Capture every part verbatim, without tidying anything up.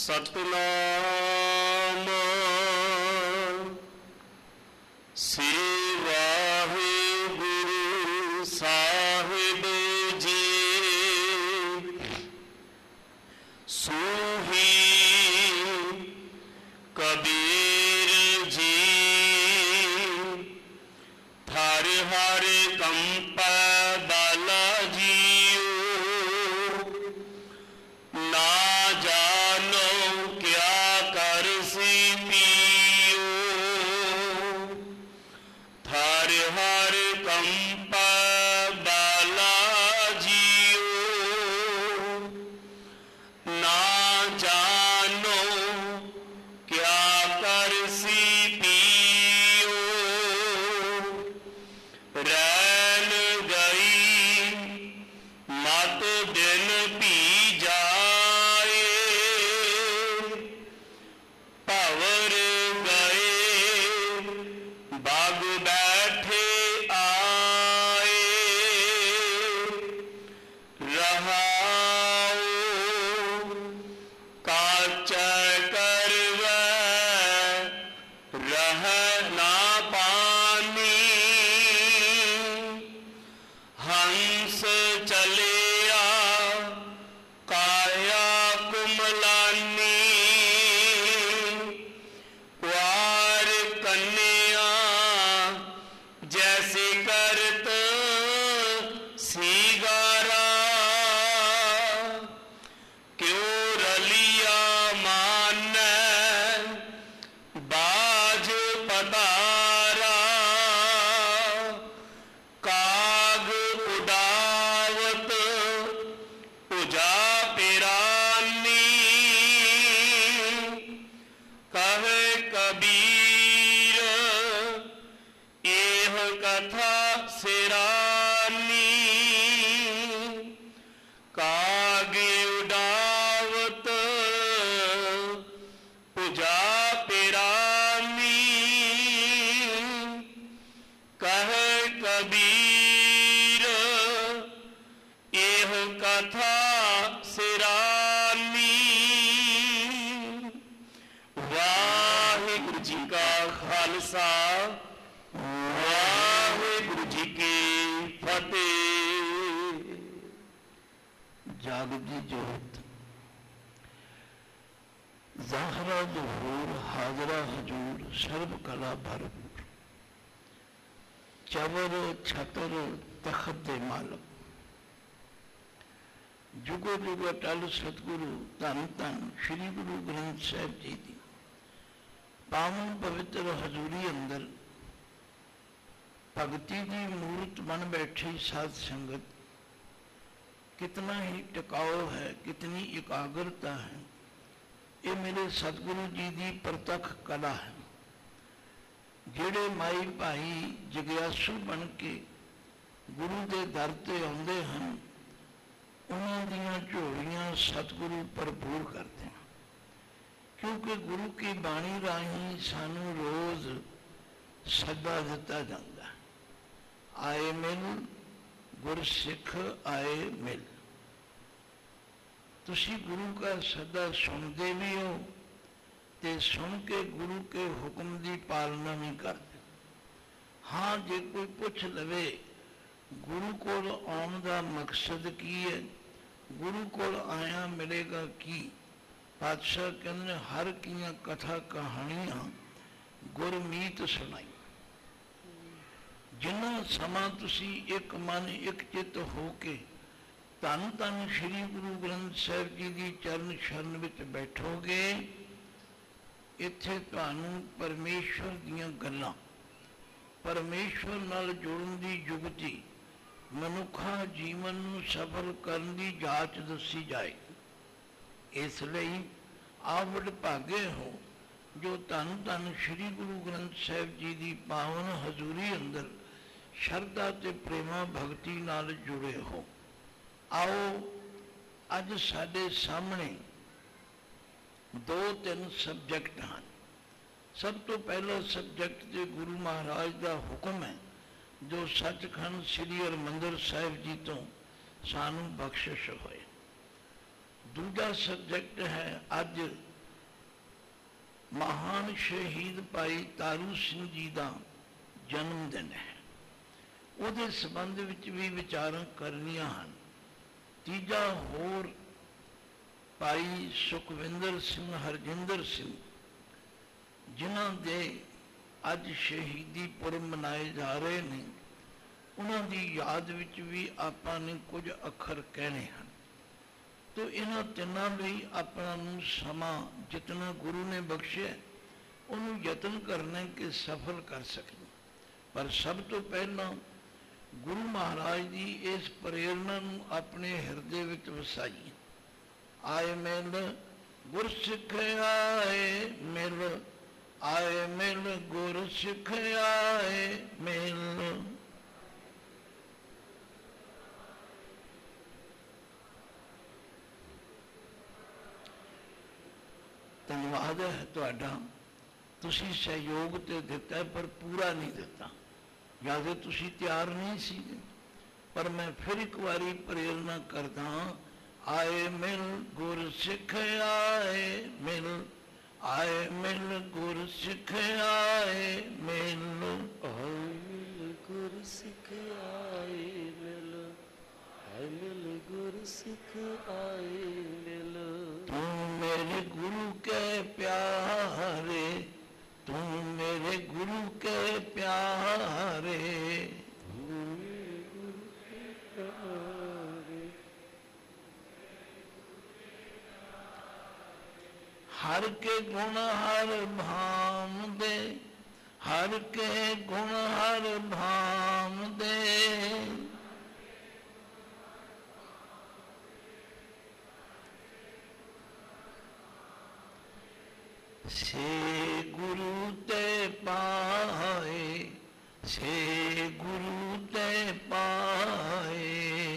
सतनाम श्री वाहिगुरु साहिब जी। सूही कबीर जी थर हर कंप बाला जीओ। ना जानो क्या कर सी पियो। थर हर कंप बाला जीओ। ना जानो क्या कर सी पियो। रैन गई मत दिन पी जाए। भंवर गए बाग बैठे आए। रहाओ काच करवै रह ना पानी। हंस चलिया काया कुमलानी। कुआर कन्या जैसे करत सीगारा। क्यों रलिया मानै बाज पतारा। काग उडावत उजा पिरानी। कहे कबीर एह कथा सिरानी। काग उडावत उजा पिरानी। कहे कबीर एह कथा सिरानी। वाहिगुरु जी का खालसा वाहिगुरु जी की फतेह। जागदी जोत ज़ाहरा ज़हूर हाजरा हजूर सर्व कला भरपूर। चवर छतर तखत दे मालक जुगो जुगो टल सतगुरु धन धन श्री गुरु ग्रंथ साहिब जी दी पावन पवित्र हजूरी अंदर भगती की मूर्त बन बैठी साध संगत कितना ही टिकाऊ है, कितनी एकाग्रता है। ये मेरे सतगुरु जी की प्रतख कला है। जेड़े माई भाई जग्यासू बन के गुरु के दर ते आउंदे हैं उन्हां दीयां झोलियां सतगुरु भरपूर करते हैं। क्योंकि गुरु की बाणी राही सानू रोज सदा दिता जाता है। आए मिल गुर सिख आए मिल। तुसी गुरु का सदा सुनते भी हो ते सुन के गुरु के हुक्म की पालना भी करते। हाँ जे कोई पूछ लवे गुरु को आउण का मकसद की है, गुरु को आया मिलेगा की। पातशाह कहते हर कियां कथा कहानियां गुरमीत सुनाई। जिन्ना समा तुसी एक मन एक चित हो के धन धन श्री गुरु ग्रंथ साहिब जी की चरण शरण विच बैठोगे, इत्थे तुहानू परमेश्वर दीयां गल्लां परमेश्वर नाल जुड़न दी जुगती मनुखा जीवन नू सफल करन दी जाच दसी जाए। इसलिए आप वडभागे हो जो धन धन श्री गुरु ग्रंथ साहिब जी की पावन हजूरी अंदर शरधा ते प्रेमा भगती नाल जुड़े हो। आओ अज साडे सामने दो तीन सबजैक्ट हैं। सब तो पहला सबजैक्ट जो गुरु महाराज का हुक्म है जो सचखंड श्री हरमंदिर साहिब जी तो सानू बख्शिश होए। दूजा सबजैक्ट है अज ਮਹਾਨ ਸ਼ਹੀਦ ਭਾਈ ਤਾਰੂ ਸਿੰਘ ਜੀ ਦਾ ਜਨਮ ਦਿਨ ਹੈ। ਉਹਦੇ ਸੰਬੰਧ ਵਿੱਚ ਵੀ ਵਿਚਾਰਾਂ ਕਰਨੀਆਂ ਹਨ। ਤੀਜਾ ਹੋਰ ਭਾਈ ਸੁਖਵਿੰਦਰ ਸਿੰਘ ਹਰਜਿੰਦਰ ਸਿੰਘ, ਜਿਨ੍ਹਾਂ ਦੇ ਅੱਜ ਸ਼ਹੀਦੀ ਪੁਰਬ ਮਨਾਏ ਜਾ ਰਹੇ ਨੇ, ਉਹਨਾਂ ਦੀ ਯਾਦ ਵਿੱਚ ਵੀ ਆਪਾਂ ਨੇ ਕੁਝ ਅੱਖਰ ਕਹਿਣੇ ਹਨ। ਤੋ ਇਹਨਾਂ ਤਿੰਨਾਂ ਲਈ ਆਪਣਾ ਨੂੰ ਸਮਾਂ ਜਿਤਨਾ ਗੁਰੂ ਨੇ ਬਖਸ਼ਿਆ ਉਹਨੂੰ ਯਤਨ ਕਰਨਾ ਕਿ ਸਫਲ ਕਰ ਸਕੀਏ। ਪਰ ਸਭ ਤੋਂ ਪਹਿਲਾਂ ਗੁਰੂ ਮਹਾਰਾਜ ਦੀ ਇਸ ਪ੍ਰੇਰਨਾ ਨੂੰ ਆਪਣੇ ਹਿਰਦੇ ਵਿੱਚ ਵਸਾਈਏ। ਆਏ ਮਿਲ ਗੁਰ ਸਿੱਖ ਆਏ ਮਿਲ, ਆਏ ਮਿਲ ਗੁਰ ਸਿੱਖ ਆਏ ਮਿਲ। ਧੰਨਵਾਦ ਹੈ ਤੁਹਾਡਾ, ਤੁਸੀਂ ਸਹਿਯੋਗ ਤੇ ਦਿੱਤਾ ਪਰ ਪੂਰਾ ਨਹੀਂ ਦਿੱਤਾ, ਜਾਂ ਫਿਰ ਤੁਸੀਂ ਤਿਆਰ ਨਹੀਂ ਸੀ। ਪਰ ਮੈਂ ਫਿਰ ਇੱਕ ਵਾਰੀ ਪ੍ਰੇਰਨਾ ਕਰਦਾ, ਆਏ ਮਿਲ ਗੁਰ ਸਿੱਖ ਆਏ ਮਿਲ, ਆਏ ਮਿਲ ਗੁਰ ਸਿੱਖ ਆਏ ਮਿਲ। ਆਏ ਮਿਲ ਗੁਰ ਸਿੱਖ ਆਏ ਮਿਲ, ਆਏ ਮਿਲ ਗੁਰ ਸਿੱਖ ਆਏ ਮਿਲ। ਤੂੰ ਮੇਰੇ ਗੁਰੂ ਕੇ ਪਿਆਰੇ, ਤੂੰ ਮੇਰੇ ਗੁਰੂ ਕੇ ਪਿਆਰੇ, ਤੂੰ ਮੇਰੇ ਗੁਰੂ ਕੇ ਪਿਆਰੇ। ਹਰ ਕੇ ਗੁਣ ਹਰ ਭਾਮ ਦੇ, ਹਰ ਕੇ ਗੁਣ ਹਰ ਭਾਮ ਦੇ। ਸੇ ਗੁਰੂ ਤੇ ਪਾਏ, ਸੇ ਗੁਰੂ ਤੇ ਪਾਏ।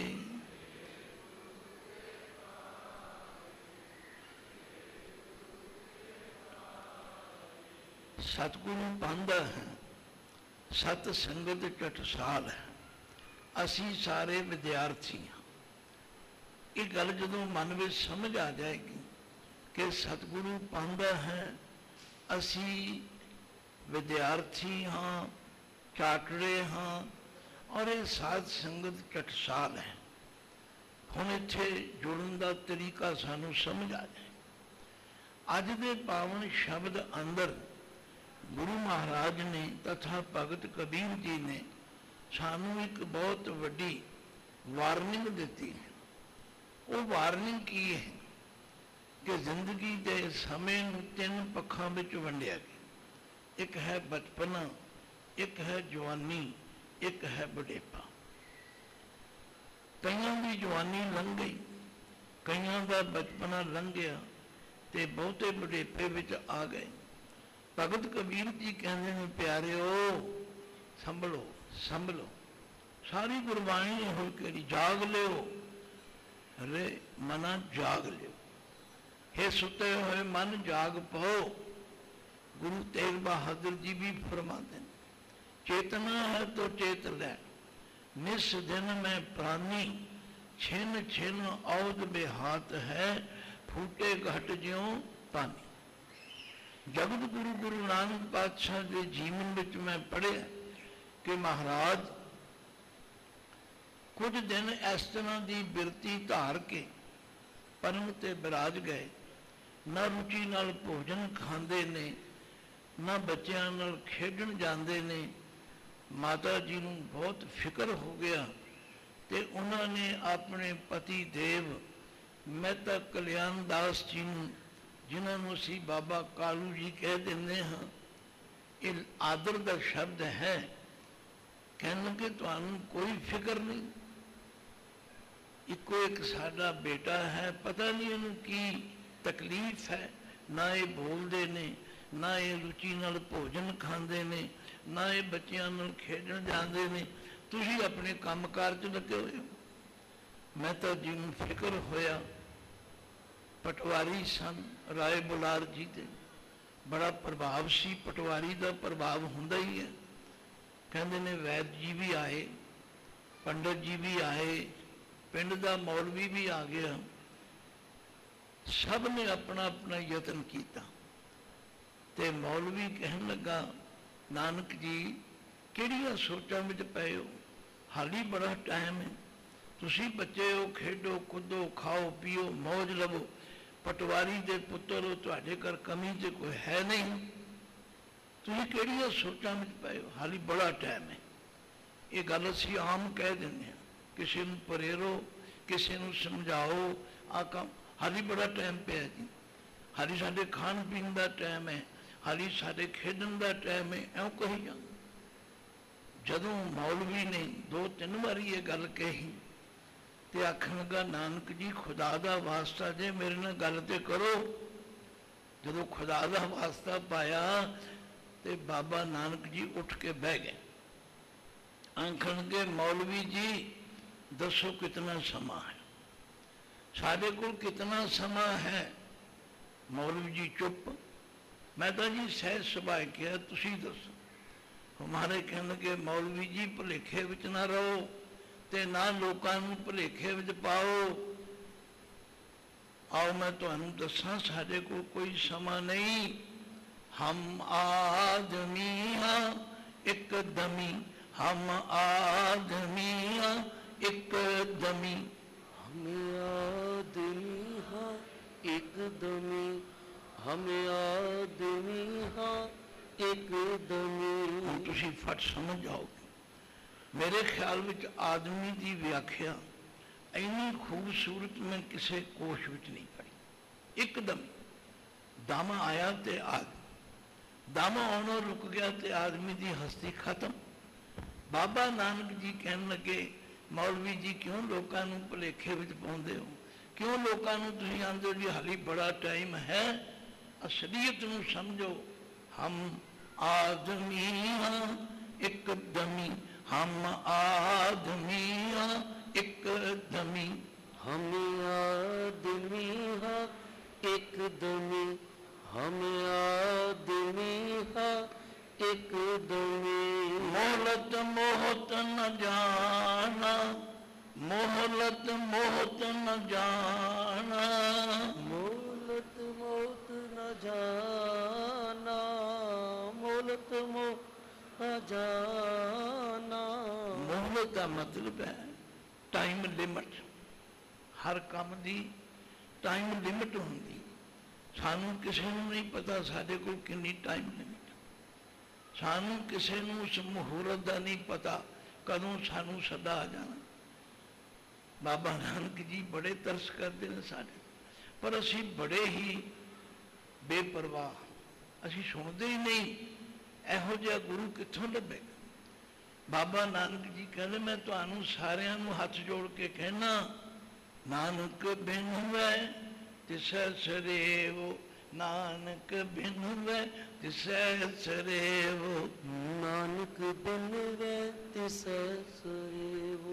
ਸਤਿਗੁਰੂ ਪਾਂਦਾ ਹੈ, ਸਤ ਸੰਗਤ ਟਟਸਾਲ ਹੈ। ਅਸੀਂ ਸਾਰੇ ਵਿਦਿਆਰਥੀ ਹਾਂ। ਇਹ ਗੱਲ ਜਦੋਂ ਮਨ ਵਿੱਚ ਸਮਝ ਆ ਜਾਏਗੀ ਕਿ ਸਤਿਗੁਰੂ ਪਾਂਦਾ ਹੈ, ਅਸੀਂ ਵਿਦਿਆਰਥੀ ਹਾਂ, ਚਾਟੜੇ ਹਾਂ, ਔਰ ਇਹ ਸਾਧ ਸੰਗਤ ਟਟਸਾਲ ਹੈ। ਹੁਣ ਇੱਥੇ ਜੁੜਨ ਦਾ ਤਰੀਕਾ ਸਾਨੂੰ ਸਮਝ ਆ ਜਾਏ। ਅੱਜ ਦੇ ਪਾਵਨ ਸ਼ਬਦ ਅੰਦਰ ਗੁਰੂ ਮਹਾਰਾਜ ਨੇ ਤਥਾ ਭਗਤ ਕਬੀਰ ਜੀ ਨੇ ਸਾਨੂੰ ਇੱਕ ਬਹੁਤ ਵੱਡੀ ਵਾਰਨਿੰਗ ਦਿੱਤੀ ਹੈ। ਉਹ ਵਾਰਨਿੰਗ ਕੀ ਹੈ ਕਿ ਜ਼ਿੰਦਗੀ ਦੇ ਸਮੇਂ ਨੂੰ ਤਿੰਨ ਪੱਖਾਂ ਵਿੱਚ ਵੰਡਿਆ ਗਿਆ। ਇੱਕ ਹੈ ਬਚਪਨਾ, ਇੱਕ ਹੈ ਜਵਾਨੀ, ਇੱਕ ਹੈ ਬੁਢੇਪਾ। ਕਈਆਂ ਦੀ ਜਵਾਨੀ ਲੰਘ ਗਈ, ਕਈਆਂ ਦਾ ਬਚਪਨਾ ਲੰਘ ਗਿਆ ਤੇ ਬਹੁਤੇ ਬੁਢੇਪੇ ਵਿੱਚ ਆ ਗਏ। ਭਗਤ ਕਬੀਰ ਜੀ ਕਹਿੰਦੇ ਨੇ, ਪਿਆਰਿਓ ਸੰਭਲੋ ਸੰਭਲੋ। ਸਾਰੀ ਗੁਰਬਾਣੀ ਹੋਈ ਕਰੀ, ਜਾਗ ਲਿਓ ਰੇ ਮਨਾ, ਜਾਗ ਲਿਓ। हे ਸੁੱਤੇ ਹੋਏ ਮਨ ਜਾਗ ਪਓ। ਗੁਰੂ ਤੇਗ ਬਹਾਦਰ ਜੀ ਵੀ ਫਰਮਾते हैं, चेतना है तो चेत ले, निस दिन में प्राणी, छिन छिन औद बेहात है, फूटे घट ज्यों पानी। जगत गुरु गुरु नानक पातशाह के जीवन विच मैं पढ़िया कि महाराज कुछ दिन इस तरह की बिरती धार के परम ते बिराज गए। ना रुचि नाल भोजन खांदे ने, ना बच्चों नाल खेडण जांदे ने। माता जी नूं बहुत फिक्र हो गया ते उन्होंने अपने पति देव मेहता कल्याण दास जी नूं, जिन्होंने असीं बाबा कालू जी कह देंगे हाँ, ये आदर का शब्द है, कहने लगे तुहानूं कोई फिक्र नहीं, इको एक साडा बेटा है, पता नहीं इहनूं की तकलीफ है, ना ये बोलते ने, ना ये रुचि नाल भोजन खांदे ने, ना ये बच्चों नाल खेडण जांदे ने, तुसीं अपने काम कार च लगे हुए हो। मेहता जी नूं फिक्र होया, पटवारी सन राय बुलार जी दे, बड़ा प्रभाव सी, पटवारी का प्रभाव हुंदा ही है। कहंदे ने वैद जी भी आए, पंडित जी भी आए, पिंड का मौलवी भी आ गया, सब ने अपना अपना यतन किया ਤੇ ਮੌਲਵੀ ਕਹਿਣ ਲੱਗਾ, ਨਾਨਕ ਜੀ ਕਿਹੜੀਆਂ ਸੋਚਾਂ ਵਿੱਚ ਪਏ ਹੋ, ਹਾਲੀ ਬੜਾ ਟਾਈਮ ਹੈ, ਤੁਸੀਂ ਬੱਚੇ ਹੋ, ਖੇਡੋ ਕੁੱਦੋ, ਖਾਓ ਪੀਓ, ਮੌਜ ਲਵੋ, ਪਟਵਾਰੀ ਦੇ ਪੁੱਤਰ ਹੋ, ਤੁਹਾਡੇ ਘਰ ਕਮੀ ਤੇ ਕੋਈ ਹੈ ਨਹੀਂ, ਤੁਸੀਂ ਕਿਹੜੀਆਂ ਸੋਚਾਂ ਵਿੱਚ ਪਏ ਹੋ, ਹਾਲੀ ਬੜਾ ਟਾਈਮ ਹੈ। ਇਹ ਗੱਲ ਅਸੀਂ ਆਮ ਕਹਿ ਦਿੰਦੇ ਹਾਂ, ਕਿਸੇ ਨੂੰ ਪ੍ਰੇਰੋ, ਕਿਸੇ ਨੂੰ ਸਮਝਾਓ, ਆ ਕੰਮ ਹਾਲੀ ਬੜਾ ਟਾਈਮ ਪਿਆ ਜੀ, ਹਾਲੀ ਸਾਡੇ ਖਾਣ ਪੀਣ ਦਾ ਟਾਈਮ ਹੈ, ਹਾਲੀ ਸਾਡੇ ਖੇਡਣ ਦਾ ਟਾਈਮ ਹੈ, ਇਉਂ ਕਹੀ ਜਾਂਦੇ। ਜਦੋਂ ਮੌਲਵੀ ਨੇ ਦੋ ਤਿੰਨ ਵਾਰੀ ਇਹ ਗੱਲ ਕਹੀ ਤੇ ਆਖਣ ਲੱਗਾ, ਨਾਨਕ ਜੀ ਖੁਦਾ ਦਾ ਵਾਸਤਾ ਜੇ ਮੇਰੇ ਨਾਲ ਗੱਲ ਤੇ ਕਰੋ। ਜਦੋਂ ਖੁਦਾ ਦਾ ਵਾਸਤਾ ਪਾਇਆ ਤੇ ਬਾਬਾ ਨਾਨਕ ਜੀ ਉੱਠ ਕੇ ਬਹਿ ਗਏ। ਆਖਣਗੇ, ਮੌਲਵੀ ਜੀ ਦੱਸੋ ਕਿਤਨਾ ਸਮਾਂ ਹੈ, ਸਾਡੇ ਕੋਲ ਕਿਤਨਾ ਸਮਾਂ ਹੈ। ਮੌਲਵੀ ਜੀ ਚੁੱਪ। ਮੈਂ ਤਾਂ ਜੀ ਸਹਿਜ ਸੁਭਾਅ ਕਿਹਾ, ਤੁਸੀਂ ਦੱਸੋ। ਹਮਾਰੇ ਕਹਿਣਗੇ, ਮੌਲਵੀ ਜੀ ਭੁਲੇਖੇ ਵਿੱਚ ਨਾ ਰਹੋ ਤੇ ਨਾ ਲੋਕਾਂ ਨੂੰ ਭੁਲੇਖੇ ਵਿੱਚ ਪਾਓ। ਆਓ ਮੈਂ ਤੁਹਾਨੂੰ ਦੱਸਾਂ, ਸਾਡੇ ਕੋਲ ਕੋਈ ਸਮਾਂ ਨਹੀਂ। ਹਮ ਆਦਮੀ ਹਾਂ ਇੱਕ ਦਮੀ, ਹਮ ਆਦਮੀ ਹਾਂ ਇੱਕ ਦਮੀ। हम आदमी हाँ एकदमी, हम आदमी हाँ एकदमी। ਹੁਣ ਤੁਸੀਂ ਫਟ ਸਮਝ ਜਾਓਗੇ। ਮੇਰੇ ਖਿਆਲ ਵਿੱਚ ਆਦਮੀ ਦੀ ਵਿਆਖਿਆ ਇੰਨੀ ਖੂਬਸੂਰਤ ਮੈਂ ਕਿਸੇ ਕੋਸ਼ ਵਿੱਚ ਨਹੀਂ ਪੜ੍ਹੀ। ਇੱਕਦਮ ਦਮ ਆਇਆ ਤੇ ਆਦਮੀ, ਦਮ ਆਉਣੋਂ ਰੁਕ ਗਿਆ ਤੇ ਆਦਮੀ ਦੀ ਹਸਤੀ ਖਤਮ। ਬਾਬਾ ਨਾਨਕ ਜੀ ਕਹਿਣ ਲੱਗੇ, ਮੌਲਵੀ ਜੀ ਕਿਉਂ ਲੋਕਾਂ ਨੂੰ ਭੁਲੇਖੇ ਵਿੱਚ ਪਾਉਂਦੇ ਹੋ, ਕਿਉਂ ਲੋਕਾਂ ਨੂੰ ਤੁਸੀਂ ਆਂਦੇ ਹੋ ਜੀ ਹਾਲੀ ਬੜਾ ਟਾਈਮ ਹੈ। ਅਸਲੀਅਤ ਨੂੰ ਸਮਝੋ। ਹਮ ਆਦਮੀ ਹਾਂ ਇੱਕ ਦਮੀ, ਹਮ ਆਦਮੀ ਹਾਂ ਇੱਕ ਦਮੀ। हम आदमी हाँ एकदमी, हम आदमी हाँ एकदमी। मोहलत मोहत न जाना, मोहलत मोहत न जाना, मोलत मौत न जाना, मोलत मोह न जाना। मोहलत का मतलब है टाइम लिमिट। हर काम की टाइम लिमिट होंगी। सानू किसी को नहीं पता साढ़े को कितनी टाइम लिमिट, सानू किसी को उस मुहूर्त का नहीं पता कदों सानू सदा आ जाना। बाबा नानक जी बड़े तरस करते हैं साढ़े, पर असी बड़े ही बेपरवाह, असी सुनते ही नहीं। ਇਹੋ ਜਿਹਾ ਗੁਰੂ ਕਿੱਥੋਂ ਲੱਭੇਗਾ। ਬਾਬਾ ਨਾਨਕ ਜੀ ਕਹਿੰਦੇ, ਮੈਂ ਤੁਹਾਨੂੰ ਸਾਰਿਆਂ ਨੂੰ ਹੱਥ ਜੋੜ ਕੇ ਕਹਿਣਾ, ਨਾਨਕ ਬਿਨ ਵੈ ਤਿਸੈ ਸਰੇਵ, ਨਾਨਕ ਬਿਨ ਵੈ ਤਿਸੈ ਸਰੇਵ, ਨਾਨਕ ਬਿਨ ਵੈ ਤਿਸੈ ਸਰੇਵ।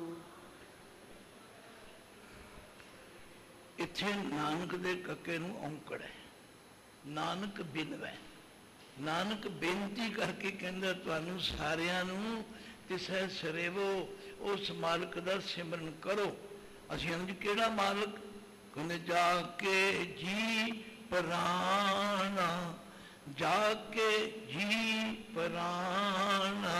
ਇੱਥੇ ਨਾਨਕ ਦੇ ਕੱਕੇ ਨੂੰ ਔਂਕੜ ਹੈ, ਨਾਨਕ ਬਿਨ ਵੈ। ਨਾਨਕ ਬੇਨਤੀ ਕਰਕੇ ਕਹਿੰਦਾ, ਤੁਹਾਨੂੰ ਸਾਰਿਆਂ ਨੂੰ ਤਿਸੈ ਸਰੇਵੋ, ਉਸ ਮਾਲਕ ਦਾ ਸਿਮਰਨ ਕਰੋ। ਅਸੀਂ ਅੰਜ ਕਿਹੜਾ ਮਾਲਕ? ਕਹਿੰਦੇ, ਜਾ ਕੇ ਜੀ ਪ੍ਰਾਣਾ, ਜਾ ਕੇ ਜੀ ਪ੍ਰਾਣਾ।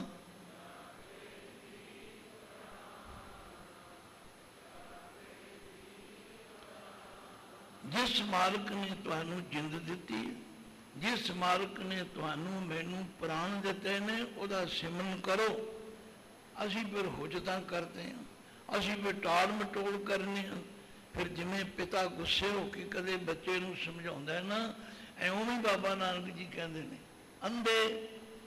ਜਿਸ ਮਾਲਕ ਨੇ ਤੁਹਾਨੂੰ ਜਿੰਦ ਦਿੱਤੀ, ਜਿਸ ਮਾਲਕ ਨੇ ਤੁਹਾਨੂੰ ਮੈਨੂੰ ਪ੍ਰਾਣ ਦਿੱਤੇ ਨੇ, ਉਹਦਾ ਸਿਮਰਨ ਕਰੋ। ਅਸੀਂ ਫਿਰ ਹੁਜਤਾਂ ਕਰਦੇ ਹਾਂ, ਅਸੀਂ ਫਿਰ ਟਾਲ ਮਟੋਲ ਕਰਨੇ ਹਾਂ। ਫਿਰ ਜਿਵੇਂ ਪਿਤਾ ਗੁੱਸੇ ਹੋ ਕੇ ਕਦੇ ਬੱਚੇ ਨੂੰ ਸਮਝਾਉਂਦਾ ਹੈ ਨਾ, ਐਉਂ ਵੀ ਬਾਬਾ ਨਾਨਕ ਜੀ ਕਹਿੰਦੇ ਨੇ, ਅੰਧੇ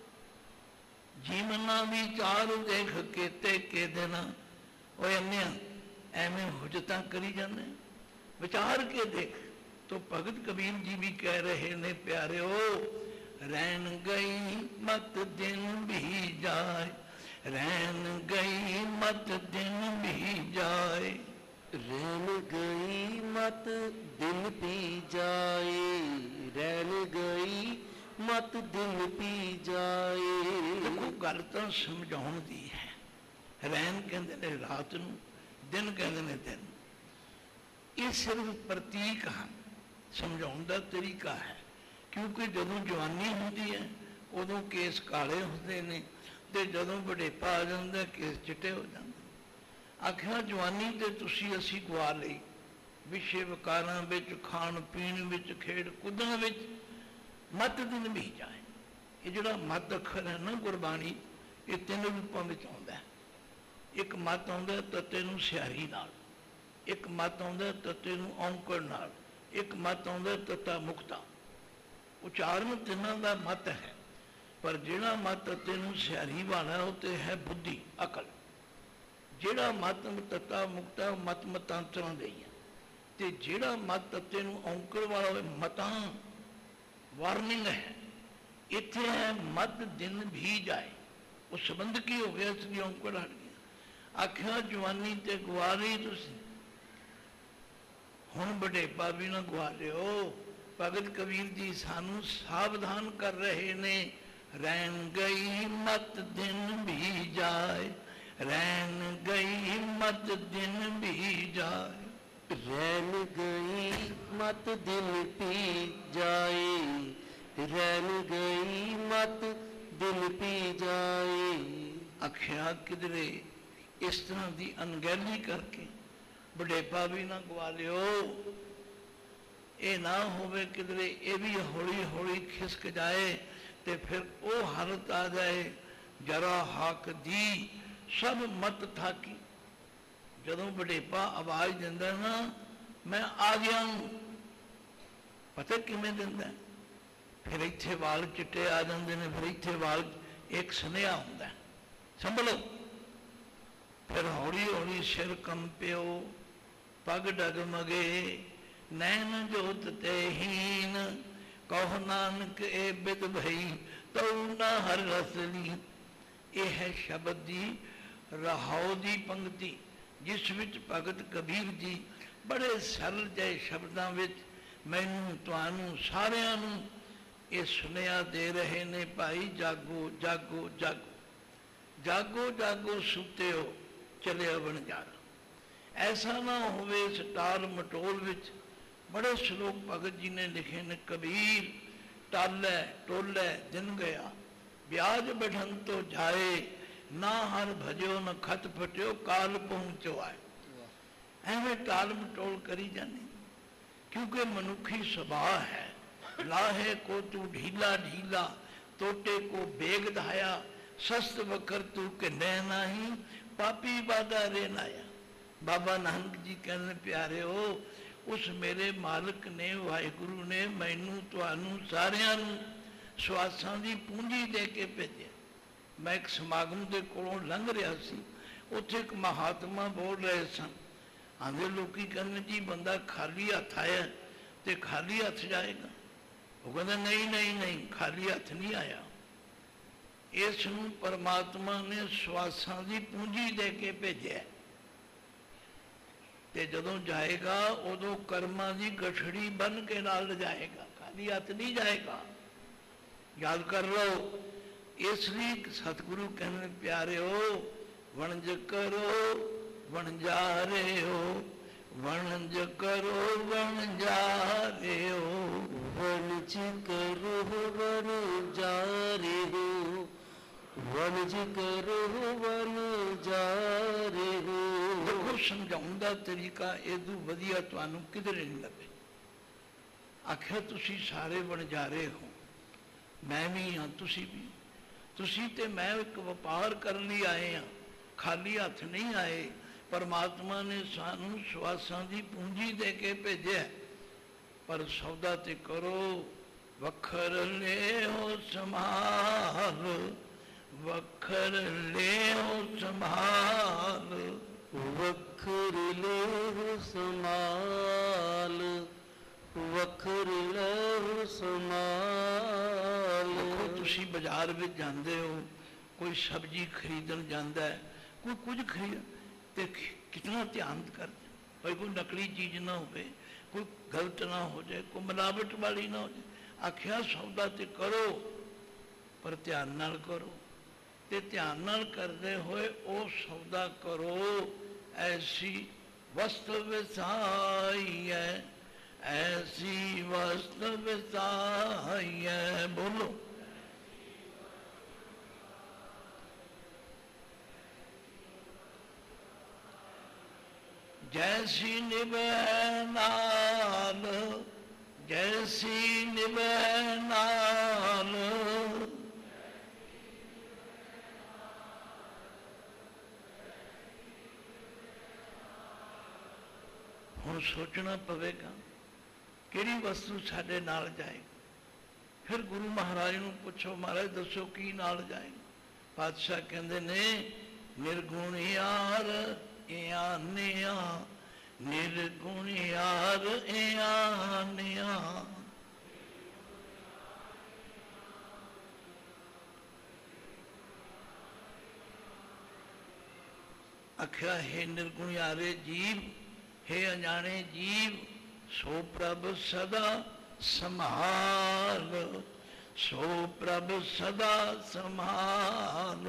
ਜੀਵਨਾ ਵਿਚਾਰ ਦੇਖ ਕੇਤੇ ਕੇ ਦੇਣਾ। ਓਏ ਅੰਨਿਆ, ਐਵੇਂ ਹੁਜਤਾਂ ਕਰੀ ਜਾਂਦੇ, ਵਿਚਾਰ ਕੇ ਦੇਖ। तो भगत कबीर जी भी कह रहे ने, प्यारे हो रैन गई मत दिन भी जाए, रैन गई मत दिन भी जाए, रैन गई मत दिन पी जाए, रैन गई मत दिन पी जाए। देखो गल तो समझाउण दी है। रैन कहते ने रात नूं, दिन कहते ने दिन। ये सिर्फ प्रतीक हैं, समझाने का तरीका है क्योंकि जदों जवानी होंदी है उदों केस काले होंदे ने ते जदों वडेपा आ जांदा है केस चिट्टे हो जांदे। आखिया जवानी ते तुसी असी गवा लई विषय विकारां विच, खाण पीण विच, खेड कुदन विच, मत दिन भी जाए। ये जिहड़ा मत अखर है ना गुरबाणी, ये तीन रूपों में आउंदा है। एक मत आउंदा तत्ते नूं सियारी नाल, एक मत आउंदा तत्ते नूं औंकड़ नाल, एक मत आउंदा तत्ता मुक्ता। उचारण तिन्हां दा मत है, पर जिहड़ा मत तत्ते नूं सियारी वाला वो तो है बुद्धि अकल। जिहड़ा मत तत्ता मुक्ता मत मतांतरां दे ही है, ते जिहड़ा मत तत्ते नूं औंकड़ वाला होवे मतां वार्निंग है। इत्थे है मत दिन भी जाए, वो संबंध की हो गया, इसलिए औंकड़ हट गया। आखिया जवानी ते गवा रही तुसीं, हुण वडेपा भी ना गवा लिओ। भगत कबीर जी सानू सावधान कर रहे ने, रैन गई मत दिन भी जाए, रैन गई मत दिन भी जाए। रैन गई मत दिन पी जाए, रैन गई मत दिन पी जाए। आखिया किधरे इस तरह की अनगैली करके वडेपा भी ना गवा लिओ। ये ना होवे किधरे ये भी हौली हौली खिसक जाए तो फिर वो हालत आ जाए जरा हक दी सब मत थाकी। जदों वडेपा आवाज दिंदा ना मैं आ गया हूं, पता किवें दिंदा, फिर इत्थे वाल चिट्टे आ जांदे ने, फिर इत्थे वाल एक सुनेहा हुंदा संभलो। फिर हौली हौली सिर कंपिओ, पग डगमगे, नैन जोत ते हीन, कहो नानक ए बिद भई तौ न हर रसली। यह है शब्द दी रहाओ दी पंक्ति, जिस विच भगत कबीर जी बड़े सरल जहे शब्दां विच मैनू तुहानू सारियां नू ये सुनिया दे रहे ने, भाई जागो जागो जागो, जागो जागो सुते हो चलिया बनजारा। ऐसा ना होवे इस टाल मटोल विच। बड़े श्लोक भगत जी ने लिखे ने, कबीर टालै टोलै दिन गया, ब्याज बढ़न तो जाए, ना हर भजो न खत फटियो, काल पहुंचो आए। एवं टाल मटोल करी जानी, क्योंकि मनुखी स्वभाव है। लाहे को तू ढीला ढीला, तोटे को बेग धाया, सस्त वकर तू के नहीं, पापी बादा रे नाया। बाबा नानक जी कहने प्यारे हो, उस मेरे मालिक ने वाहिगुरु ने मैनू तुहानू सारियां नू सवासां दी पूंजी दे के भेजे। मैं एक समागम के कोलों लंघ रहा सी, उत्थे एक महात्मा बोल रहे सन। आंदे लोकी कहने जी बंदा खाली हथ आया तो खाली हथ जाएगा। वो कहते नहीं नहीं नहीं, खाली हथ नहीं आया, इस नूं परमात्मा ने सवासां दी पूंजी दे के भेजा। ते जदों जाएगा उदों कर्मां दी गठड़ी बन के नाल जाएगा, खाली हथ नहीं जाएगा। याद कर लो। इसलिए सतगुरु कहने प्यारे हो, वणज करो वणजारे हो, वणज करो वणजारे हो, वणज करो वणजारे हो, वणज करो वणजारे हो। देखो समझाउण दा तरीका इदू वधिया तुहानू किधरे नहीं लगे। आखिया तुसी सारे वणजारे हो, मैं भी हाँ तुसी भी। तुसी ते मैं एक व्यापार करने आए हाँ, खाली हथ नहीं आए। परमात्मा ने सानू सवासां दी पूंजी दे के भेजे, पर सौदा ते करो। वखर ले हो संभाल, वखर ले हो संभाल, वखर ले हो संभाल, वखर ले हो संभाल। देखो तुसी बाजार में जाते हो, कोई सब्जी खरीदन जाता है, कोई कुछ खरीद ते कितना ध्यान करते, भाई कोई नकली चीज ना हो, कोई गलत ना हो जाए, कोई मिलावट वाली ना हो जाए। आखिया सौदा ते करो, पर ध्यान नाल करो। ते ध्यान नाल करते हुए वो सौदा करो, ऐसी वस्तु विसाई है, ऐसी वास्तविकता है। बोलो। जैसी निभै नाल, जैसी निभै नाल, ਹੁਣ ਸੋਚਣਾ ਪਵੇਗਾ ਕਿਹੜੀ ਵਸਤੂ ਸਾਡੇ ਨਾਲ ਜਾਏਗੀ। ਫਿਰ ਗੁਰੂ ਮਹਾਰਾਜ ਨੂੰ ਪੁੱਛੋ, ਮਹਾਰਾਜ ਦੱਸੋ ਕੀ ਨਾਲ ਜਾਏਗਾ। ਪਾਤਸ਼ਾਹ ਕਹਿੰਦੇ ਨੇ ਨਿਰਗੁਣ ਯਾਰ ਇਆਨਿਆ, ਨਿਰਗੁਣ ਯਾਰ ਇਆਨਿਆ। ਆਖਿਆ ਹੈ ਨਿਰਗੁਣ ਯਾਰੇ ਜੀਵ, हे अजाने जीव, सो प्रभ सदा संभाल, सो प्रभ सदा संभाल।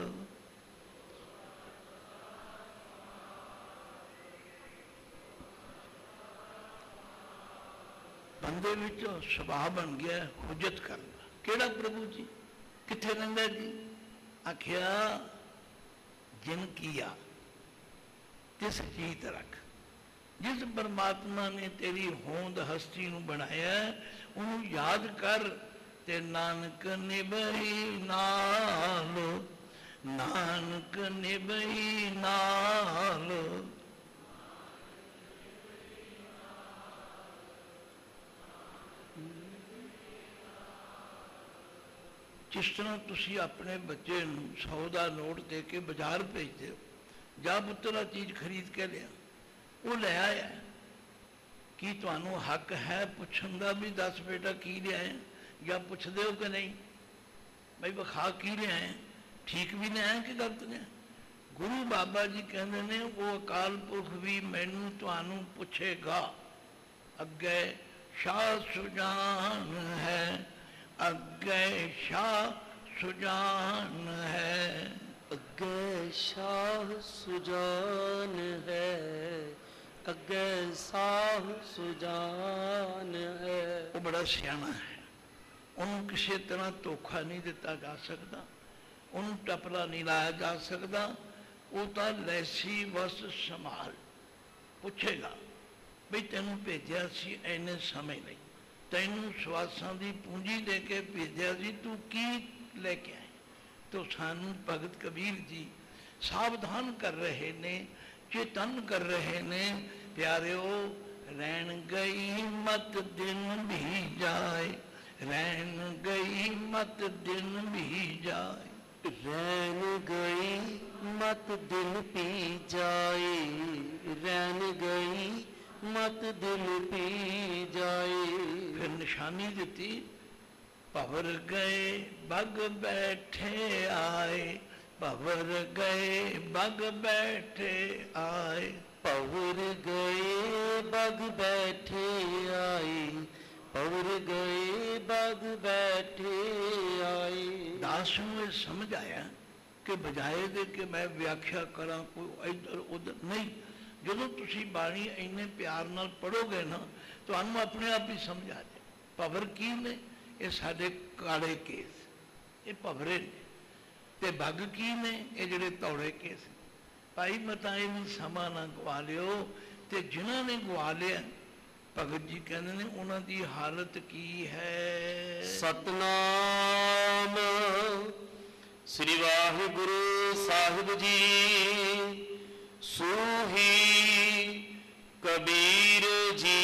बंदे विचों सुभाव बन गया हुज्जत करना। केड़ा प्रभु जी, किथे रहिंदा जी? आखिया जिन किया तिस जीत रख। जिस परमात्मा ने तेरी होंद हस्ती नूं बनाया उन्होंने याद कर, ते नानक निभई नाल, नानक निभई नाल। जिस तरह तुसी अपने बच्चे नूं सौ दा नोट दे के बाजार भेजते हो, जा पुत्तर चीज़ खरीद के लिया, वो ले आया, कि तुहानू हक है पुछन का भी दस बेटा की लिया है, या पुछते हो कि नहीं भाई विखा की लिया है, ठीक भी लिया है कि गलत लिया। गुरु बाबा जी कहते ने वो अकाल पुरख भी मैनू तुहानू पुछेगा। अगे शाह सुजान है, अगे शाह सुजान है, अगे शाह सुजान है, अगे साह सुजान है। वो बड़ा सियाना है, उन्होंने किसी तरह धोखा नहीं दिता जा सकता, उन्होंने टपला नहीं लाया जा सकता। वो तो लैसी वस संभाल पूछेगा बई तेनू भेजा सी इन्ने समय नहीं, तेनू स्वासां दी पूंजी दे के भेजा सी, तू की लेके आए। तो सानू भगत कबीर जी सावधान कर रहे ने, चेतन कर रहे ने, प्यारिओ रैन गई मत दिन भी जाए, रैन गई मत दिन भी जाए, रैन गई मत दिन पी जाए, रैन गई मत दिन पी जाए। फिर निशानी दी, भवर गए बग बैठे आए, भवर गए बग बैठे आए, भवर गए बग बैठे आए, भवर गए बग बैठे आए। दास नूं समझ आया कि बजाए दे कि मैं व्याख्या करा कोई इधर उधर नहीं, जो तुसी बाणी इन्ने प्यार नाल पढ़ोगे ना तो आनू अपने आप ही समझ आ जाए। भवर की ने, ये साडे काले केस, ये भवरे ने, ते बग की ने, ये जिहड़े तौड़े केस। भाई मता ये भी समा ना गवा लियो, ते जिन्हां ने गवा लिया भगत जी कहते ने उन्हां दी हालत की है। सतनाम श्री वाहिगुरु साहिब जी, सूही कबीर जी,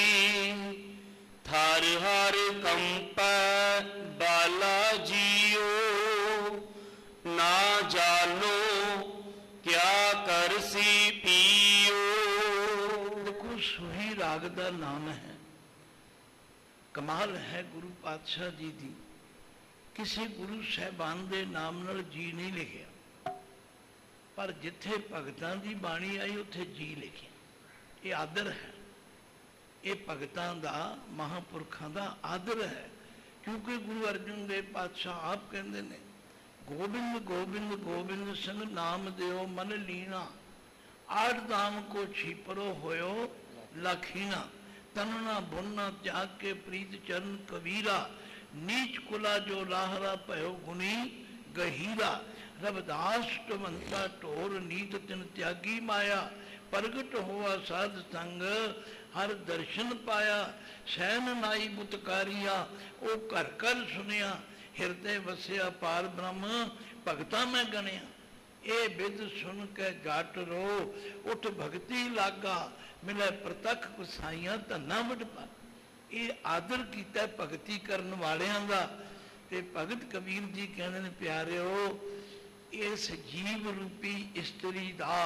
थार हर कंपै बाला जियो, ना जानो क्या करसी पियो। देखो सूही राग का नाम है, कमाल है गुरु पातशाह जी दी। किसी गुरु साहबान के नाम नाल जी नहीं लिखिया, पर जिथे भगतां की बाणी आई उत्थे जी लिखी। ये आदर है, ये भगतां का महापुरखों का आदर है। क्योंकि गुरु अर्जन देव पातशाह आप कहते हैं गोबिंद गोबिंद गोबिंद संग नाम देओ मन लीना, आठ दाम को छिपरो होयो लखीना। तनना बुनना त्याग के प्रीत चरण कबीरा, नीच कुला जो लाहरा भयो गुनी गहीरा। रविदास टमंता टोर नीत तिन त्यागी माया, प्रगट हुआ साध संग हर दर्शन पाया। सैन नाई बुतकारिया ओ घर घर सुनिया, हिरदे वसिया पार ब्रह्म भगता मैं गणिया। ए बिद सुन के जाट रो उठ भगती लागा, मिले प्रतख गुसाइया धना वडपा। ये आदर किया भगती करन वालियां दा। ते भगत कबीर जी कहते हैं प्यारिओ, इस जीव रूपी इस्त्री दा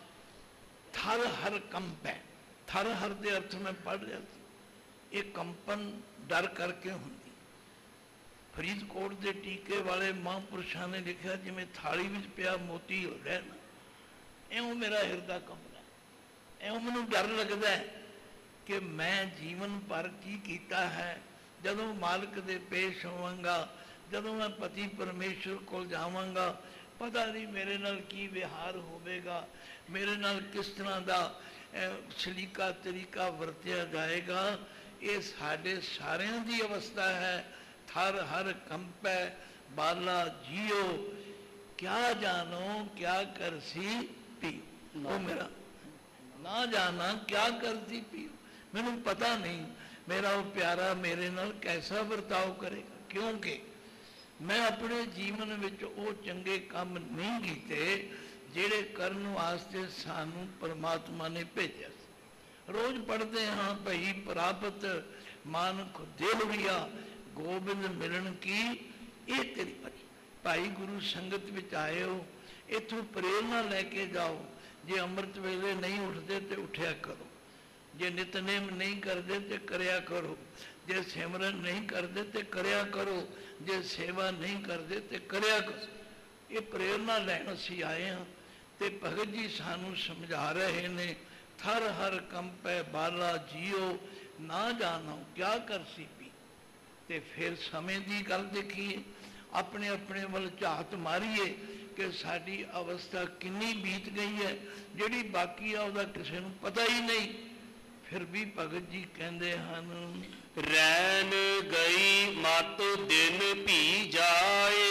थर हर कंप है। थर हर दे अर्थ में पढ़ रहा था, ये कंपन डर करके होंगी। फरीदकोट के टीके वाले महापुरुषों ने लिखा जिमें थाली में पिया मोती हो रहा ना, इं मेरा हिरदा कंबदा, इं मैनू डर लगता है कि मैं जीवन भर की कीता है। जदों मालिक दे पेश होवांगा, जदों मैं पति परमेश्वर को जावांगा, पता नहीं मेरे नाल की विहार होवेगा, मेरे नाल किस तरह का सलीका तरीका वरत्या जाएगा। ये साडे सारियां दी अवस्था है। थर हर कंपै बाला जियो, क्या जानो क्या करसी पियो। वो मेरा ना जाना क्या करसी पियो, मैनू पता नहीं मेरा वो प्यारा मेरे नाल कैसा बर्ताव करेगा, क्योंकि मैं अपने जीवन विच वो चंगे काम नहीं कीते जिहड़े करन वास्ते सानू परमात्मा ने भेजा। रोज पढ़ते हाँ भई प्राप्त मानख देहरिया, गोबिंद मिलन की ये तेरी परी। भाई गुरु संगत विच आए हो, इथों प्रेरणा लैके जाओ। जे अमृत वेले नहीं उठते तो उठया करो, जे नितनेम नहीं करते तो करया करो, जे सिमरन नहीं करते तो करया करो, जे सेवा नहीं करते तो करया करो। ये प्रेरणा लैन असीं आए हाँ। तो भगत जी सानू समझा रहे ने, थर हर कंपै बाला जियो, ना जानो क्या करसी पी। ते फिर समय की गल देखिए, अपने अपने वल झात मारीए कि साडी अवस्था किन्नी बीत गई है, जिहड़ी बाकी आ उहदा किसी नूं पता ही नहीं। फिर भी भगत जी कहते हैं, रैन गई मत दिन भी जाए,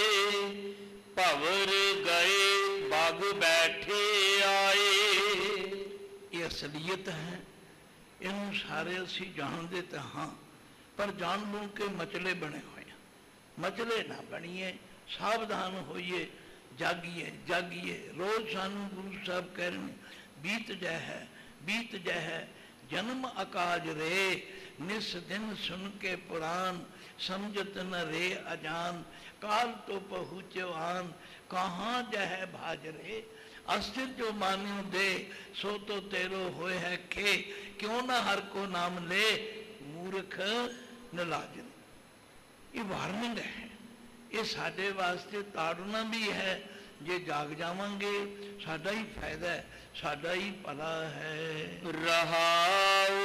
भवर गए बाग बैठे आए। ये असलियत है, इनू सारे असी जानते तो हाँ, पर जान लूँ के मचले बने हुए हैं। मचले ना बनीए, सावधान होइए, जागिए जागिए। रोज सानू गुरु साहब कह रहे हैं, बीत जय है बीत जय है जन्म अकाज रे, निस दिन सुन के पुराण, समझत न रे अजान। काल तो पहुँचो आन, कहाँ जह भाज रे। अस्थिर जो मान्यो दे, सो तो तेरो होए है खे। क्यों ना हर को नाम ले, मूर्ख न लाज। ये वार्निंग है, ये साडे वास्ते ताड़ना भी है। जे जाग जावांगे साडा ही फायदा है, साडा ही भला है। रहाओ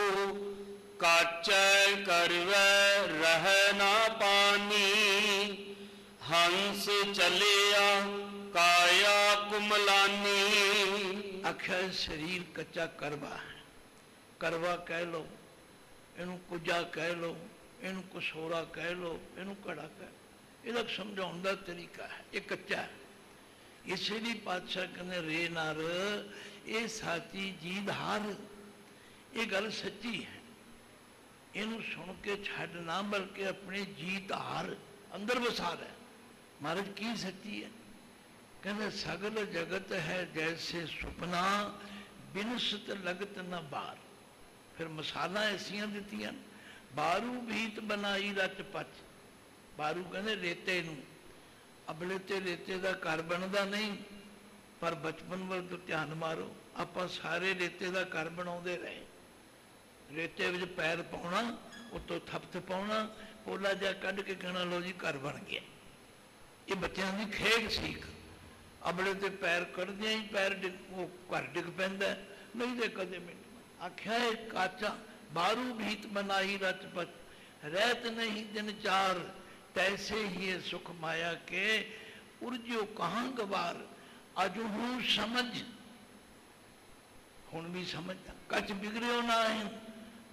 काचै करवै रह ना पानी, हंस चलिया काया कुमलानी। आखिर शरीर कच्चा करवा है, करवा कह लो, इनू कुजा कह लो, इनू कसोरा कह लो, इनू कड़ा कह, इहदा समझाउण दा तरीका है। ये कच्चा है, इसलिए पातशाह कहने रे नर ये साची जीद हार। ये गल सच्ची है, इनू सुन के छड्ड ना, बल्कि अपने जीत हार अंदर बसा रहा है। महाराज की सच्ची है, कहते सगल जगत है जैसे सुपना, बिनसत लगत न बार। फिर मसाला ऐसिया दित्तियां, बारू भीत बनाई रच पच। बारू कहते रेते नू, अबले ते रेते का घर बनता नहीं, पर बचपन वाल तो ध्यान मारो, आप सारे रेते का घर बनाते रहे। रेते में पैर पाना, उतो थपथ पाना, पोला जा कढ़ के कहना लो जी घर बन गया। ये बच्चों की खेड सीख। अबले ते पैर कढ़दे ही पैर डिग वो घर डिग पैंदा, नहीं तो कदे मिनट। आख्या है काचा बारू भीत बनाई रच पच, रहत नहीं दिन चार, तैसे ही है सुख माया के, उर्जो कहाँ गवार। अजहू समझ, हुण भी समझ, कच बिगड़ियो ना है,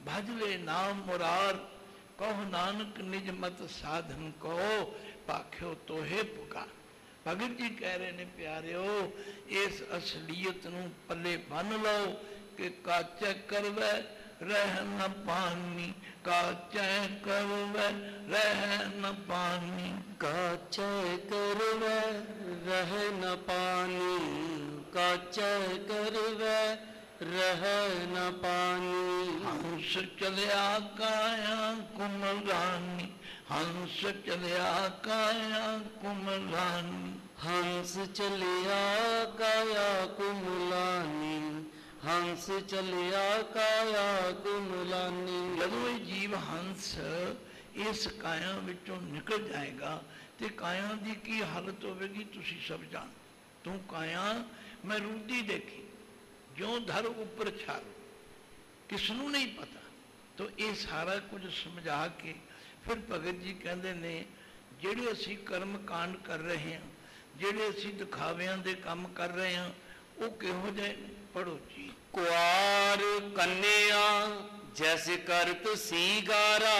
भज ले नाम मुरार, कहो नानक निज मत साधन कहो, पाख्यो तोहे पुकार। भगत जी कह रहे ने प्यारिओ, इस असलीयत नूं पल्ले बन लो कि काचे करवे रह न पानी, काचे करवे रह न पानी, काचे करवे रह न पानी, काचे करवे रह न पानी। हंस चलिया काया कुमलानी, हंस चलिया काया कुमलानी, हंस चलिया काया कुमलानी, हंस चलिया काया कुमलानी। ਜਦੋਂ ਇਹ ਜੀਵ ਹੰਸ ਇਸ ਕਾਇਆ ਵਿੱਚੋਂ ਨਿਕਲ ਜਾਏਗਾ ਤੇ ਕਾਇਆ ਦੀ ਕੀ ਹਾਲਤ ਹੋਵੇਗੀ ਤੁਸੀਂ ਸਭ ਜਾਣ। ਤੂੰ ਕਾਇਆ ਮੈਂ ਰੂਦੀ ਦੇਖੀ, ਜਿਉਂ ਧਰ ਉੱਪਰ ਛਾਲ, ਕਿਸ ਨੂੰ ਨਹੀਂ ਪਤਾ। ਤੋ ਇਹ ਸਾਰਾ ਕੁਝ ਸਮਝਾ ਕੇ ਫਿਰ ਭਗਤ ਜੀ ਕਹਿੰਦੇ ਨੇ ਜਿਹੜੇ ਅਸੀਂ ਕਰਮ ਕਾਂਡ ਕਰ ਰਹੇ ਹਾਂ, ਜਿਹੜੇ ਅਸੀਂ ਦਿਖਾਵਿਆਂ ਦੇ ਕੰਮ ਕਰ ਰਹੇ ਹਾਂ, ਉਹ ਕਿਹੋ ਜਿਹੇ ਨੇ? ਪੜੋ ਜੀ। ਕੁਆਰ ਕੰਨਿਆ ਜੈਸ ਕਰਤ ਸੀਗਾਰਾ,